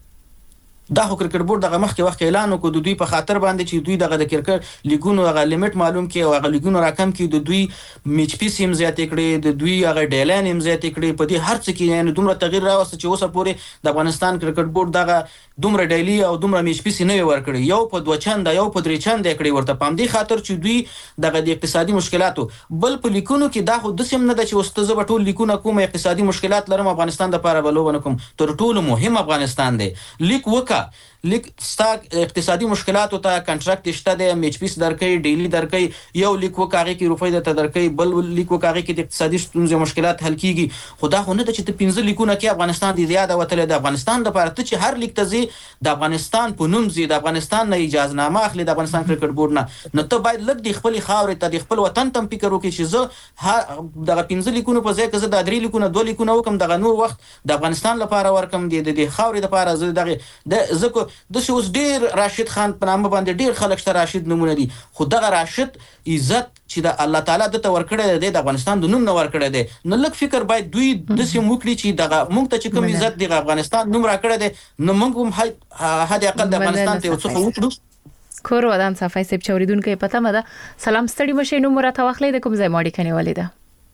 دا خو کرکټ بورډ دغه مخکې وخت اعلان وکړ د دوی په خاطر باندې چې دوی دغه د کرکټ لیګونو هغه لیمټ معلوم کړي او هغه لیګونو راکم کړي، د دوی میچ پیس هم زیات کړي، د دوی هغه ډیلان هم زیات کړي. په دې هر څه کې یعنی دومره تغییر راوست چې اوسه پورې د افغانستان کرکټ بورډ دغه دومره ډیلی او دومره میچ پیس نه ورکړي، یو په 2 چنده یو په 3 چنده کړي ورته پام دي خاطر چې دوی دغه د اقتصادي مشکلاتو بل په لیکونو کې دا خو د سیم نه د چې واستزه په ټول لیکونه کوم اقتصادي مشکلات لرم افغانستان د لپاره بلوونه کوم تر ټولو مهم افغانستان دی. لیک وکا لیک ستا اقتصادي مشکلاتو ته کنټراکټ شته د میچ پیس درکې ډیلی درکې یو لیک وکاږي کې روپۍ د درکې بل لیک وکاږي کې د اقتصادي ستونزې مشکلات حل کیږي. خدا خو نه د چې ته 15 لیکونه کې افغانستان د زیاده وتل د افغانستان د لپاره ته چې هر لیک ته زی د افغانستان په نوم زی د افغانستان نه اجازه نامه اخلي د افغانستان کرکټ بورډ نه ته باید لږ د خپل خاورې ته د خپل وطن تم فکر وکړي چې زه دغه 15 لیکونه په ځای کې زه د 3 لیکونه 2 لیکونه وکم دغه نور وخت د افغانستان لپاره ورکم د خاورې لپاره زه دغه زکه د اوس ډیر راشد خان په نامه باندې ډیر خلک شته راشد نمونه دي، خو دغه راشد عزت چې د الله تعالی د تور کړی دی د افغانستان د نوم نه ور کړی دی. نو لږ فکر باید دوی د سیم وکړي چې دغه موږ ته چې کوم عزت د افغانستان نوم را کړی دی نو موږ هم حد اقل د افغانستان ته څه وکړو. کور ودان صفای سپ چوریدونکو پته مده سلام ستړي مشه نو مرته واخلې د کوم ځای ماډي کني ولیدا.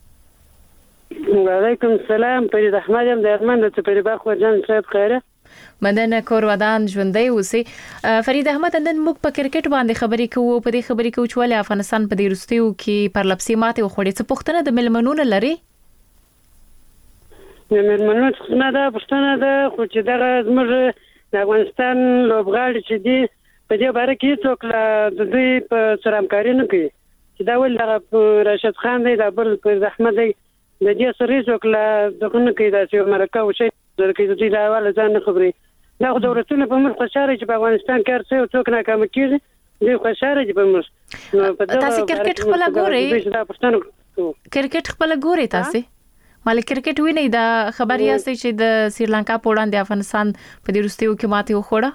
وعلیکم السلام فرید احمد هم د ارمان د تپری باخ ورجان صاحب خیره مدن کور ودان ژوندۍ اوسې. فرید احمد نن موږ په کرکټ باندې خبرې کوو، په دې خبرې کوو چې ولې افغانستان په دې وروستیو کې پرلپسې ماته وخوړې. څه پوښتنه د ملمنونو لري؟ د ملمنونو څخه دا پوښتنه ده خو چې دغه زموږ د افغانستان لوبغاړي چې دي په دې باره کې څوک د دوی په سره همکاري نه کوي چې دا ول دغه راشد خان دی دا بل پر احمد دی د دې سره څوک دغه نه کوي دا چې مرکه وشي درکې د دې دا ول ځان خبري دا خو دولتونه په ملک خوشاله چې په افغانستان کې هر څه څوک ناکام کیږي دوی خوشاله دي په ملک. تاسو کرکټ خپل ګورئ؟ کرکټ خپل ګورئ تاسو؟ مال کرکټ ویني دا خبر یاستئ چې د سریلانکا په وړاندې افغانستان په دې وروستیو کې ماته وخوړه؟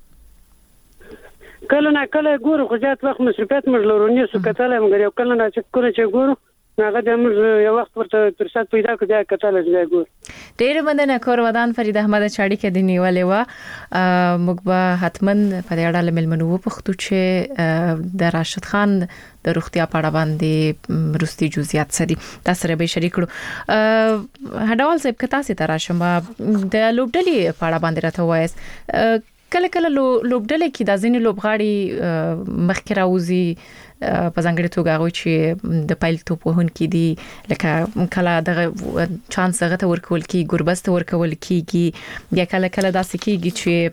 کله نه کله ګورو خو ځات وخت مصرفات موږ لرونی سو کتل موږ یو کله نه چې ګورو هغه د موږ یو وخت ورته فرصت پیدا کړ دا کتل چې ګورو. ډیر مننه کور ودان فرید احمد چاړي کې د نیولې و موږ به حتمن په دې اړه ملمنو پختو چې د راشد خان د روغتیا په اړه باندې روستي جزئیات سړي تاسو سره به شریک کړو. هډاول صاحب کتا سي تراشم د لوبډلې په اړه باندې راته وایس کله کله لوبډلې کې د ځینې لوبغاړي مخکې راوځي په ځانګړي توګه هغه چې د پایل توپ وهونکي دي لکه کله دغه چانس هغه ته ورکول کی ګربست ورکول کیږي بیا کله داسې کیږي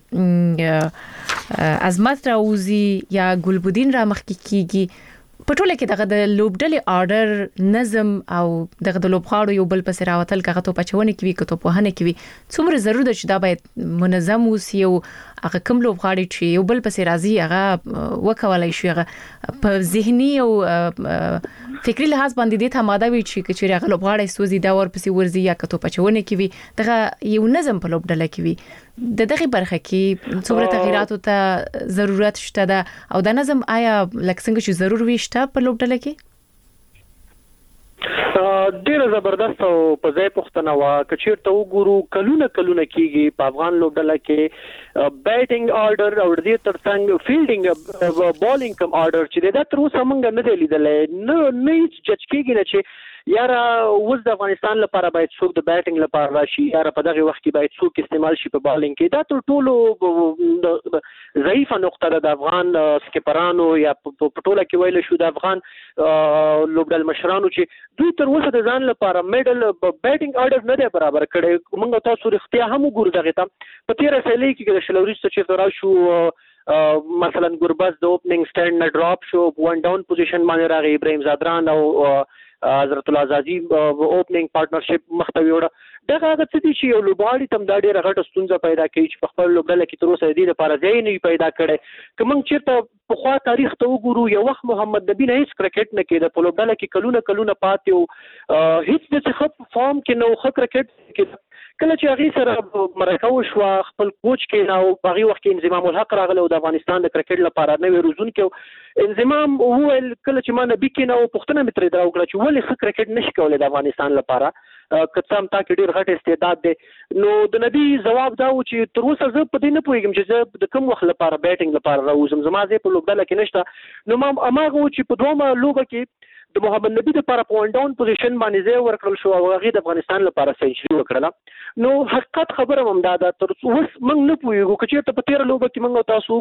چې عظمت راوزی یا ګلبدین را مخ کیږي په ټوله کې دغه د لوبډلې آرډر نظم او دغه د لوبغاړو یو بل پسې راوتل کغه تو پچونه کوي کته په هنه کوي څومره ضرورت چې دا باید منظم اوسي او هغه کوم لوبغاړي چې یو بل پسې راځي هغه وکولای شي هغه په ذهني او فکری لحاظ باندې د تماده وي چې هغه لوبغاړي سوزي دا ور پسې ورزي یا کته پچونه کوي دغه یو نظم په لوبډله کوي دغه برخه کې څومره تغیرات ته ضرورت شته ده او د نظم آیا لکه څنګه چې ضرور وي شته په لوبډله کې ډیره زبردست او په ځای پښتنه وا کچیر ته وګورو کلونه کیږي په افغان لوبډله کې بیټینګ آرډر او د ترڅنګ فیلډینګ بالینګ کم آرډر چې دا تر اوسه موږ نه دی لیدلې نه جج کیږي نه چې یاره اوس د افغانستان لپاره باید څوک د بیټینګ لپاره راشي یاره په دغه وخت کې باید څوک استعمال شي په بالینګ کې دا تر ټولو ضعیفه نقطه ده د افغان سکیپرانو یا په ټوله کې ویل شو د افغان لوبډل مشرانو چې دوی تر اوسه د ځان لپاره میډل بیټینګ آرډر نه دی برابر کړی موږ تاسو رښتیا هم وګورو دغه ته په تیر سالي کې د شلوريست چې تر شو مثلا ګربز د اوپننګ سټاند نه ډراپ شو ون ډاون پوزیشن باندې راغی ابراهیم زادران او حضرت الله زازي اوپننګ پارټنرشپ مختوي وړه دغه څه دي چې یو لوبغاړي تم دا ډیره غټه ستونزه پیدا کوي چې په خپل لوبډله کې تر اوسه دې لپاره ځای نه پیدا کړي کوم چیرته په خوا تاریخ ته وګورو یو وخت محمد نبی نه هیڅ کرکټ نه کېده په لوبډله کې کلونه پاتې هیڅ د څه فارم کې نو خ کرکټ کې کله چې هغه سره مرکه وشو خپل کوچ کې نو په وخت کې انضمام الحق راغله او د افغانستان د کرکټ لپاره نوې روزون کې انضمام هو کله چې ما نبی کې نو پښتنه متر درو کړ چې ولې خ کرکټ نشي کولای د افغانستان لپاره کڅام تا کې ډیر غټ استعداد دی نو د نبی جواب دا و چې تر اوسه زه په دې نه پوهیږم چې زه د کوم وخت لپاره بیټینګ لپاره راوځم زما زه په لوبډله کې نشته نو ما اماغه چې په دوه لوبه کې د محمد نبی لپاره په ون ډاون پوزیشن باندې ځای ورکړل شو او هغه د افغانستان لپاره سنچري وکړه نو حقیقت خبره هم دا تر اوس موږ نه پوهیږو چې په تیر لوبه کې موږ تاسو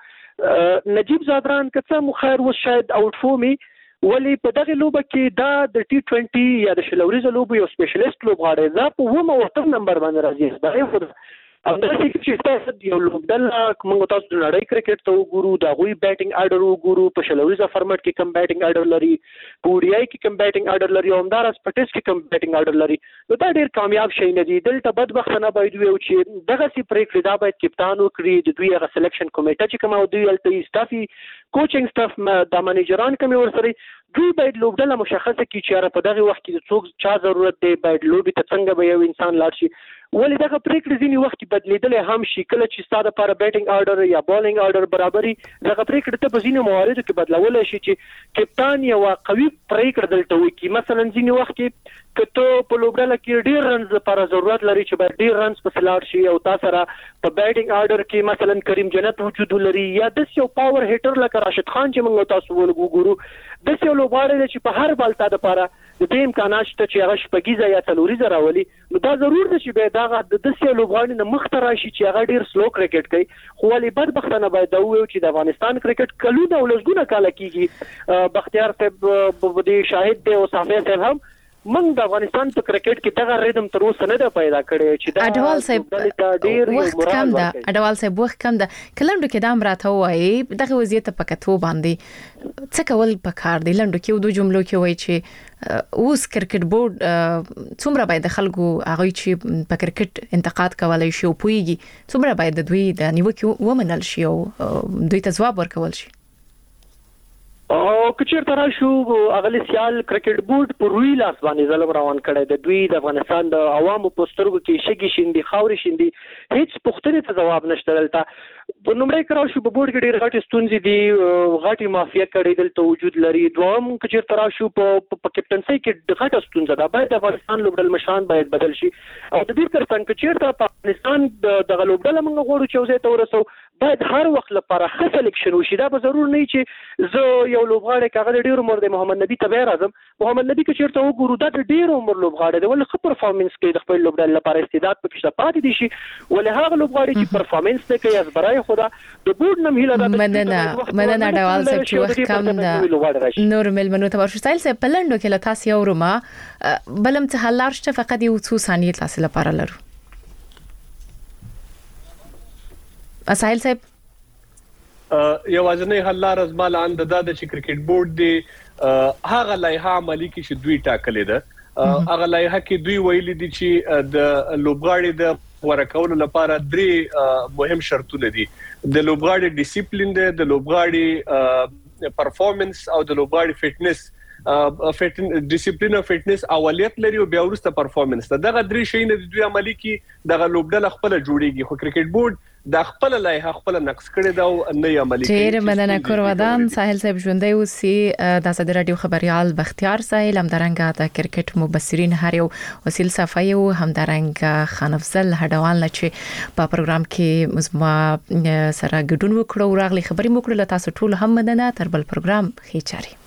وګورو نجیب زادران کڅه مخیر و شاید اوټ فورمي ولی په دغه لوبه کې دا د ټي 20 یا د شلوريزه لوبه یو سپیشلیست لوبغاړی دا په ومه وختم نمبر باندې راځي دا یو او دا چې تاسو یو لوبډله موږ تاسو د نړۍ کرکټ ته وګورو دا غوي بیټینګ آرډر وګورو په شلوريزه فارمټ کې کم بیټینګ آرډر لري په ODI کې کم بیټینګ آرډر لري او همدارس په ټیسټ کې کم بیټینګ آرډر لري نو دا ډیر کامیاب شي نه دي دلته بدبختانه باید وي چې دغه سي پریکړه دا باید کپتان وکړي د دوی هغه سلیکشن کمیټه چې کوم او دوی الته استافي کوچینګ سټاف د منیجران کوم ورسره دوی باید لوبډله مشخصه کړي چې په دغه وخت کې څوک چا ضرورت دی باید لوبي ته څنګه به یو انسان لاړ شي ولې دغه پریکړه ځینی وخت بدلیدل هم شي کله چې ستاسو لپاره بیټینګ آرډر یا بالینګ آرډر برابرۍ دغه پریکړه ته په ځینو مواردو کې بدلول شي چې کپتان یو قوي پریکړه دلته وکړي مثلا ځینی وخت کې کته په لوبډله کې ډیر رنز لپاره ضرورت لري چې باید ډیر رنز په سلاړ شي او تاسو را په بیټینګ آرډر کې مثلا کریم جنت وجود لري یا د یو پاور هیټر لکه راشد خان چې موږ تاسو وګورو د یو لوبغاړی چې په هر بال ته لپاره د دې امکانات شته چې هغه شپږیزه یا څلوریزه راولي نو دا ضرور ده چې به دا د څه لوبغاړي نه مخ ته راشي چې هغه ډیر سلو کرکټ کوي خو ولې بدبختانه باید دا وایو چې د افغانستان کرکټ کلونه او لږونه کال کیږي بختیار صاحب د شاهد دی او صافی صاحب هم من د افغانستان په کرکټ کې دغه ریدم تر اوسه نه پیدا کړی چې دا اډوال صاحب ډیر کم ده اډوال صاحب وخت کم ده کلمډو کې دا امراته وایي دغه وضعیت په کتو باندې څه کول پکار دی لندو کې دوه جملو کې وایي چې اوس کرکټ بورډ څومره باید خلکو هغه چې په کرکټ انتقاد کولای شي او پويږي څومره باید د دوی د نیوکه ومنل شي او دوی ته ځواب ورکول شي او کچیر تر شو اغلی سیال کرکټ بورډ په روي لاس باندې ظلم روان کړی د دوی د افغانستان د عوامو پوسټرګو کې شګي شيندي خاوري شيندي هیڅ پوښتنه ته جواب نشته دلته په نومړی کراو شو په بورډ کې ډېر غټي ستونزې دي غټي مافیا کړي دلته وجود لري دوم کچیر تر شو په کپټنسي کې غټه ستونزه ده باید افغانستان لوبډل مشان باید بدل شي او د دې ترڅنګ کچیر ته افغانستان د لوبډل موږ غواړو چې وزې ته ورسو باید هر وخت لپاره ښه سلیکشن وشي. دا به ضرور نه چې زه یو لوبغاړی کاغه د ډیر عمر د محمد نبی ته راځم. محمد نبی که چیرته وګورو دا د ډیر عمر لوبغاړی دی ولې ښه پرفارمنس کوي د خپل لوبډل لپاره استعداد پکې شته پاتې دي شي ولې هغه لوبغاړي چې پرفارمنس نه کوي ازبرای خدا د بورډ نم هیله ده مننه ډول صاحب چې وخت کم ده نور ملمنو ته ورشو سایل صاحب پلندو کې له تاسو اورما بلم ته حلار شته فقط یو څو ثانیې تاسو لپاره لرو. سایل صاحب یوازنی حل لار از مال اند د چې کرکټ بورډ دی هغه لایحه عملی کې چې دوی ټاکلې ده هغه لایحه کې دوی ویلي دي چې د لوبغاړي د ورکول لپاره درې مهم شرطونه دي. د لوبغاړي ډیسپلین دی د لوبغاړي پرفارمنس او د لوبغاړي فټنس ډیسپلین او فټنس اولیت لري او بیا ورسته پرفارمنس. دغه درې شی نه دوی عملی کې دغه لوبډل خپل جوړیږي خو کرکټ بورډ د خپل لایحه خپل نقص کړی دا او نه عملی کوي. ډیر مننه کورودان ساحل صاحب ژوندۍ اوسي د آزادي رادیو خبريال بختیار ساحل همدارنګه د کرکټ مبصرین هر یو وسیل صفای او همدارنګه خان افضل هډوان لچې په پروګرام کې مزما سره ګډون وکړو راغلي خبري مو کړل تاسو ټول هم مننه تر بل پروګرام خې چاري.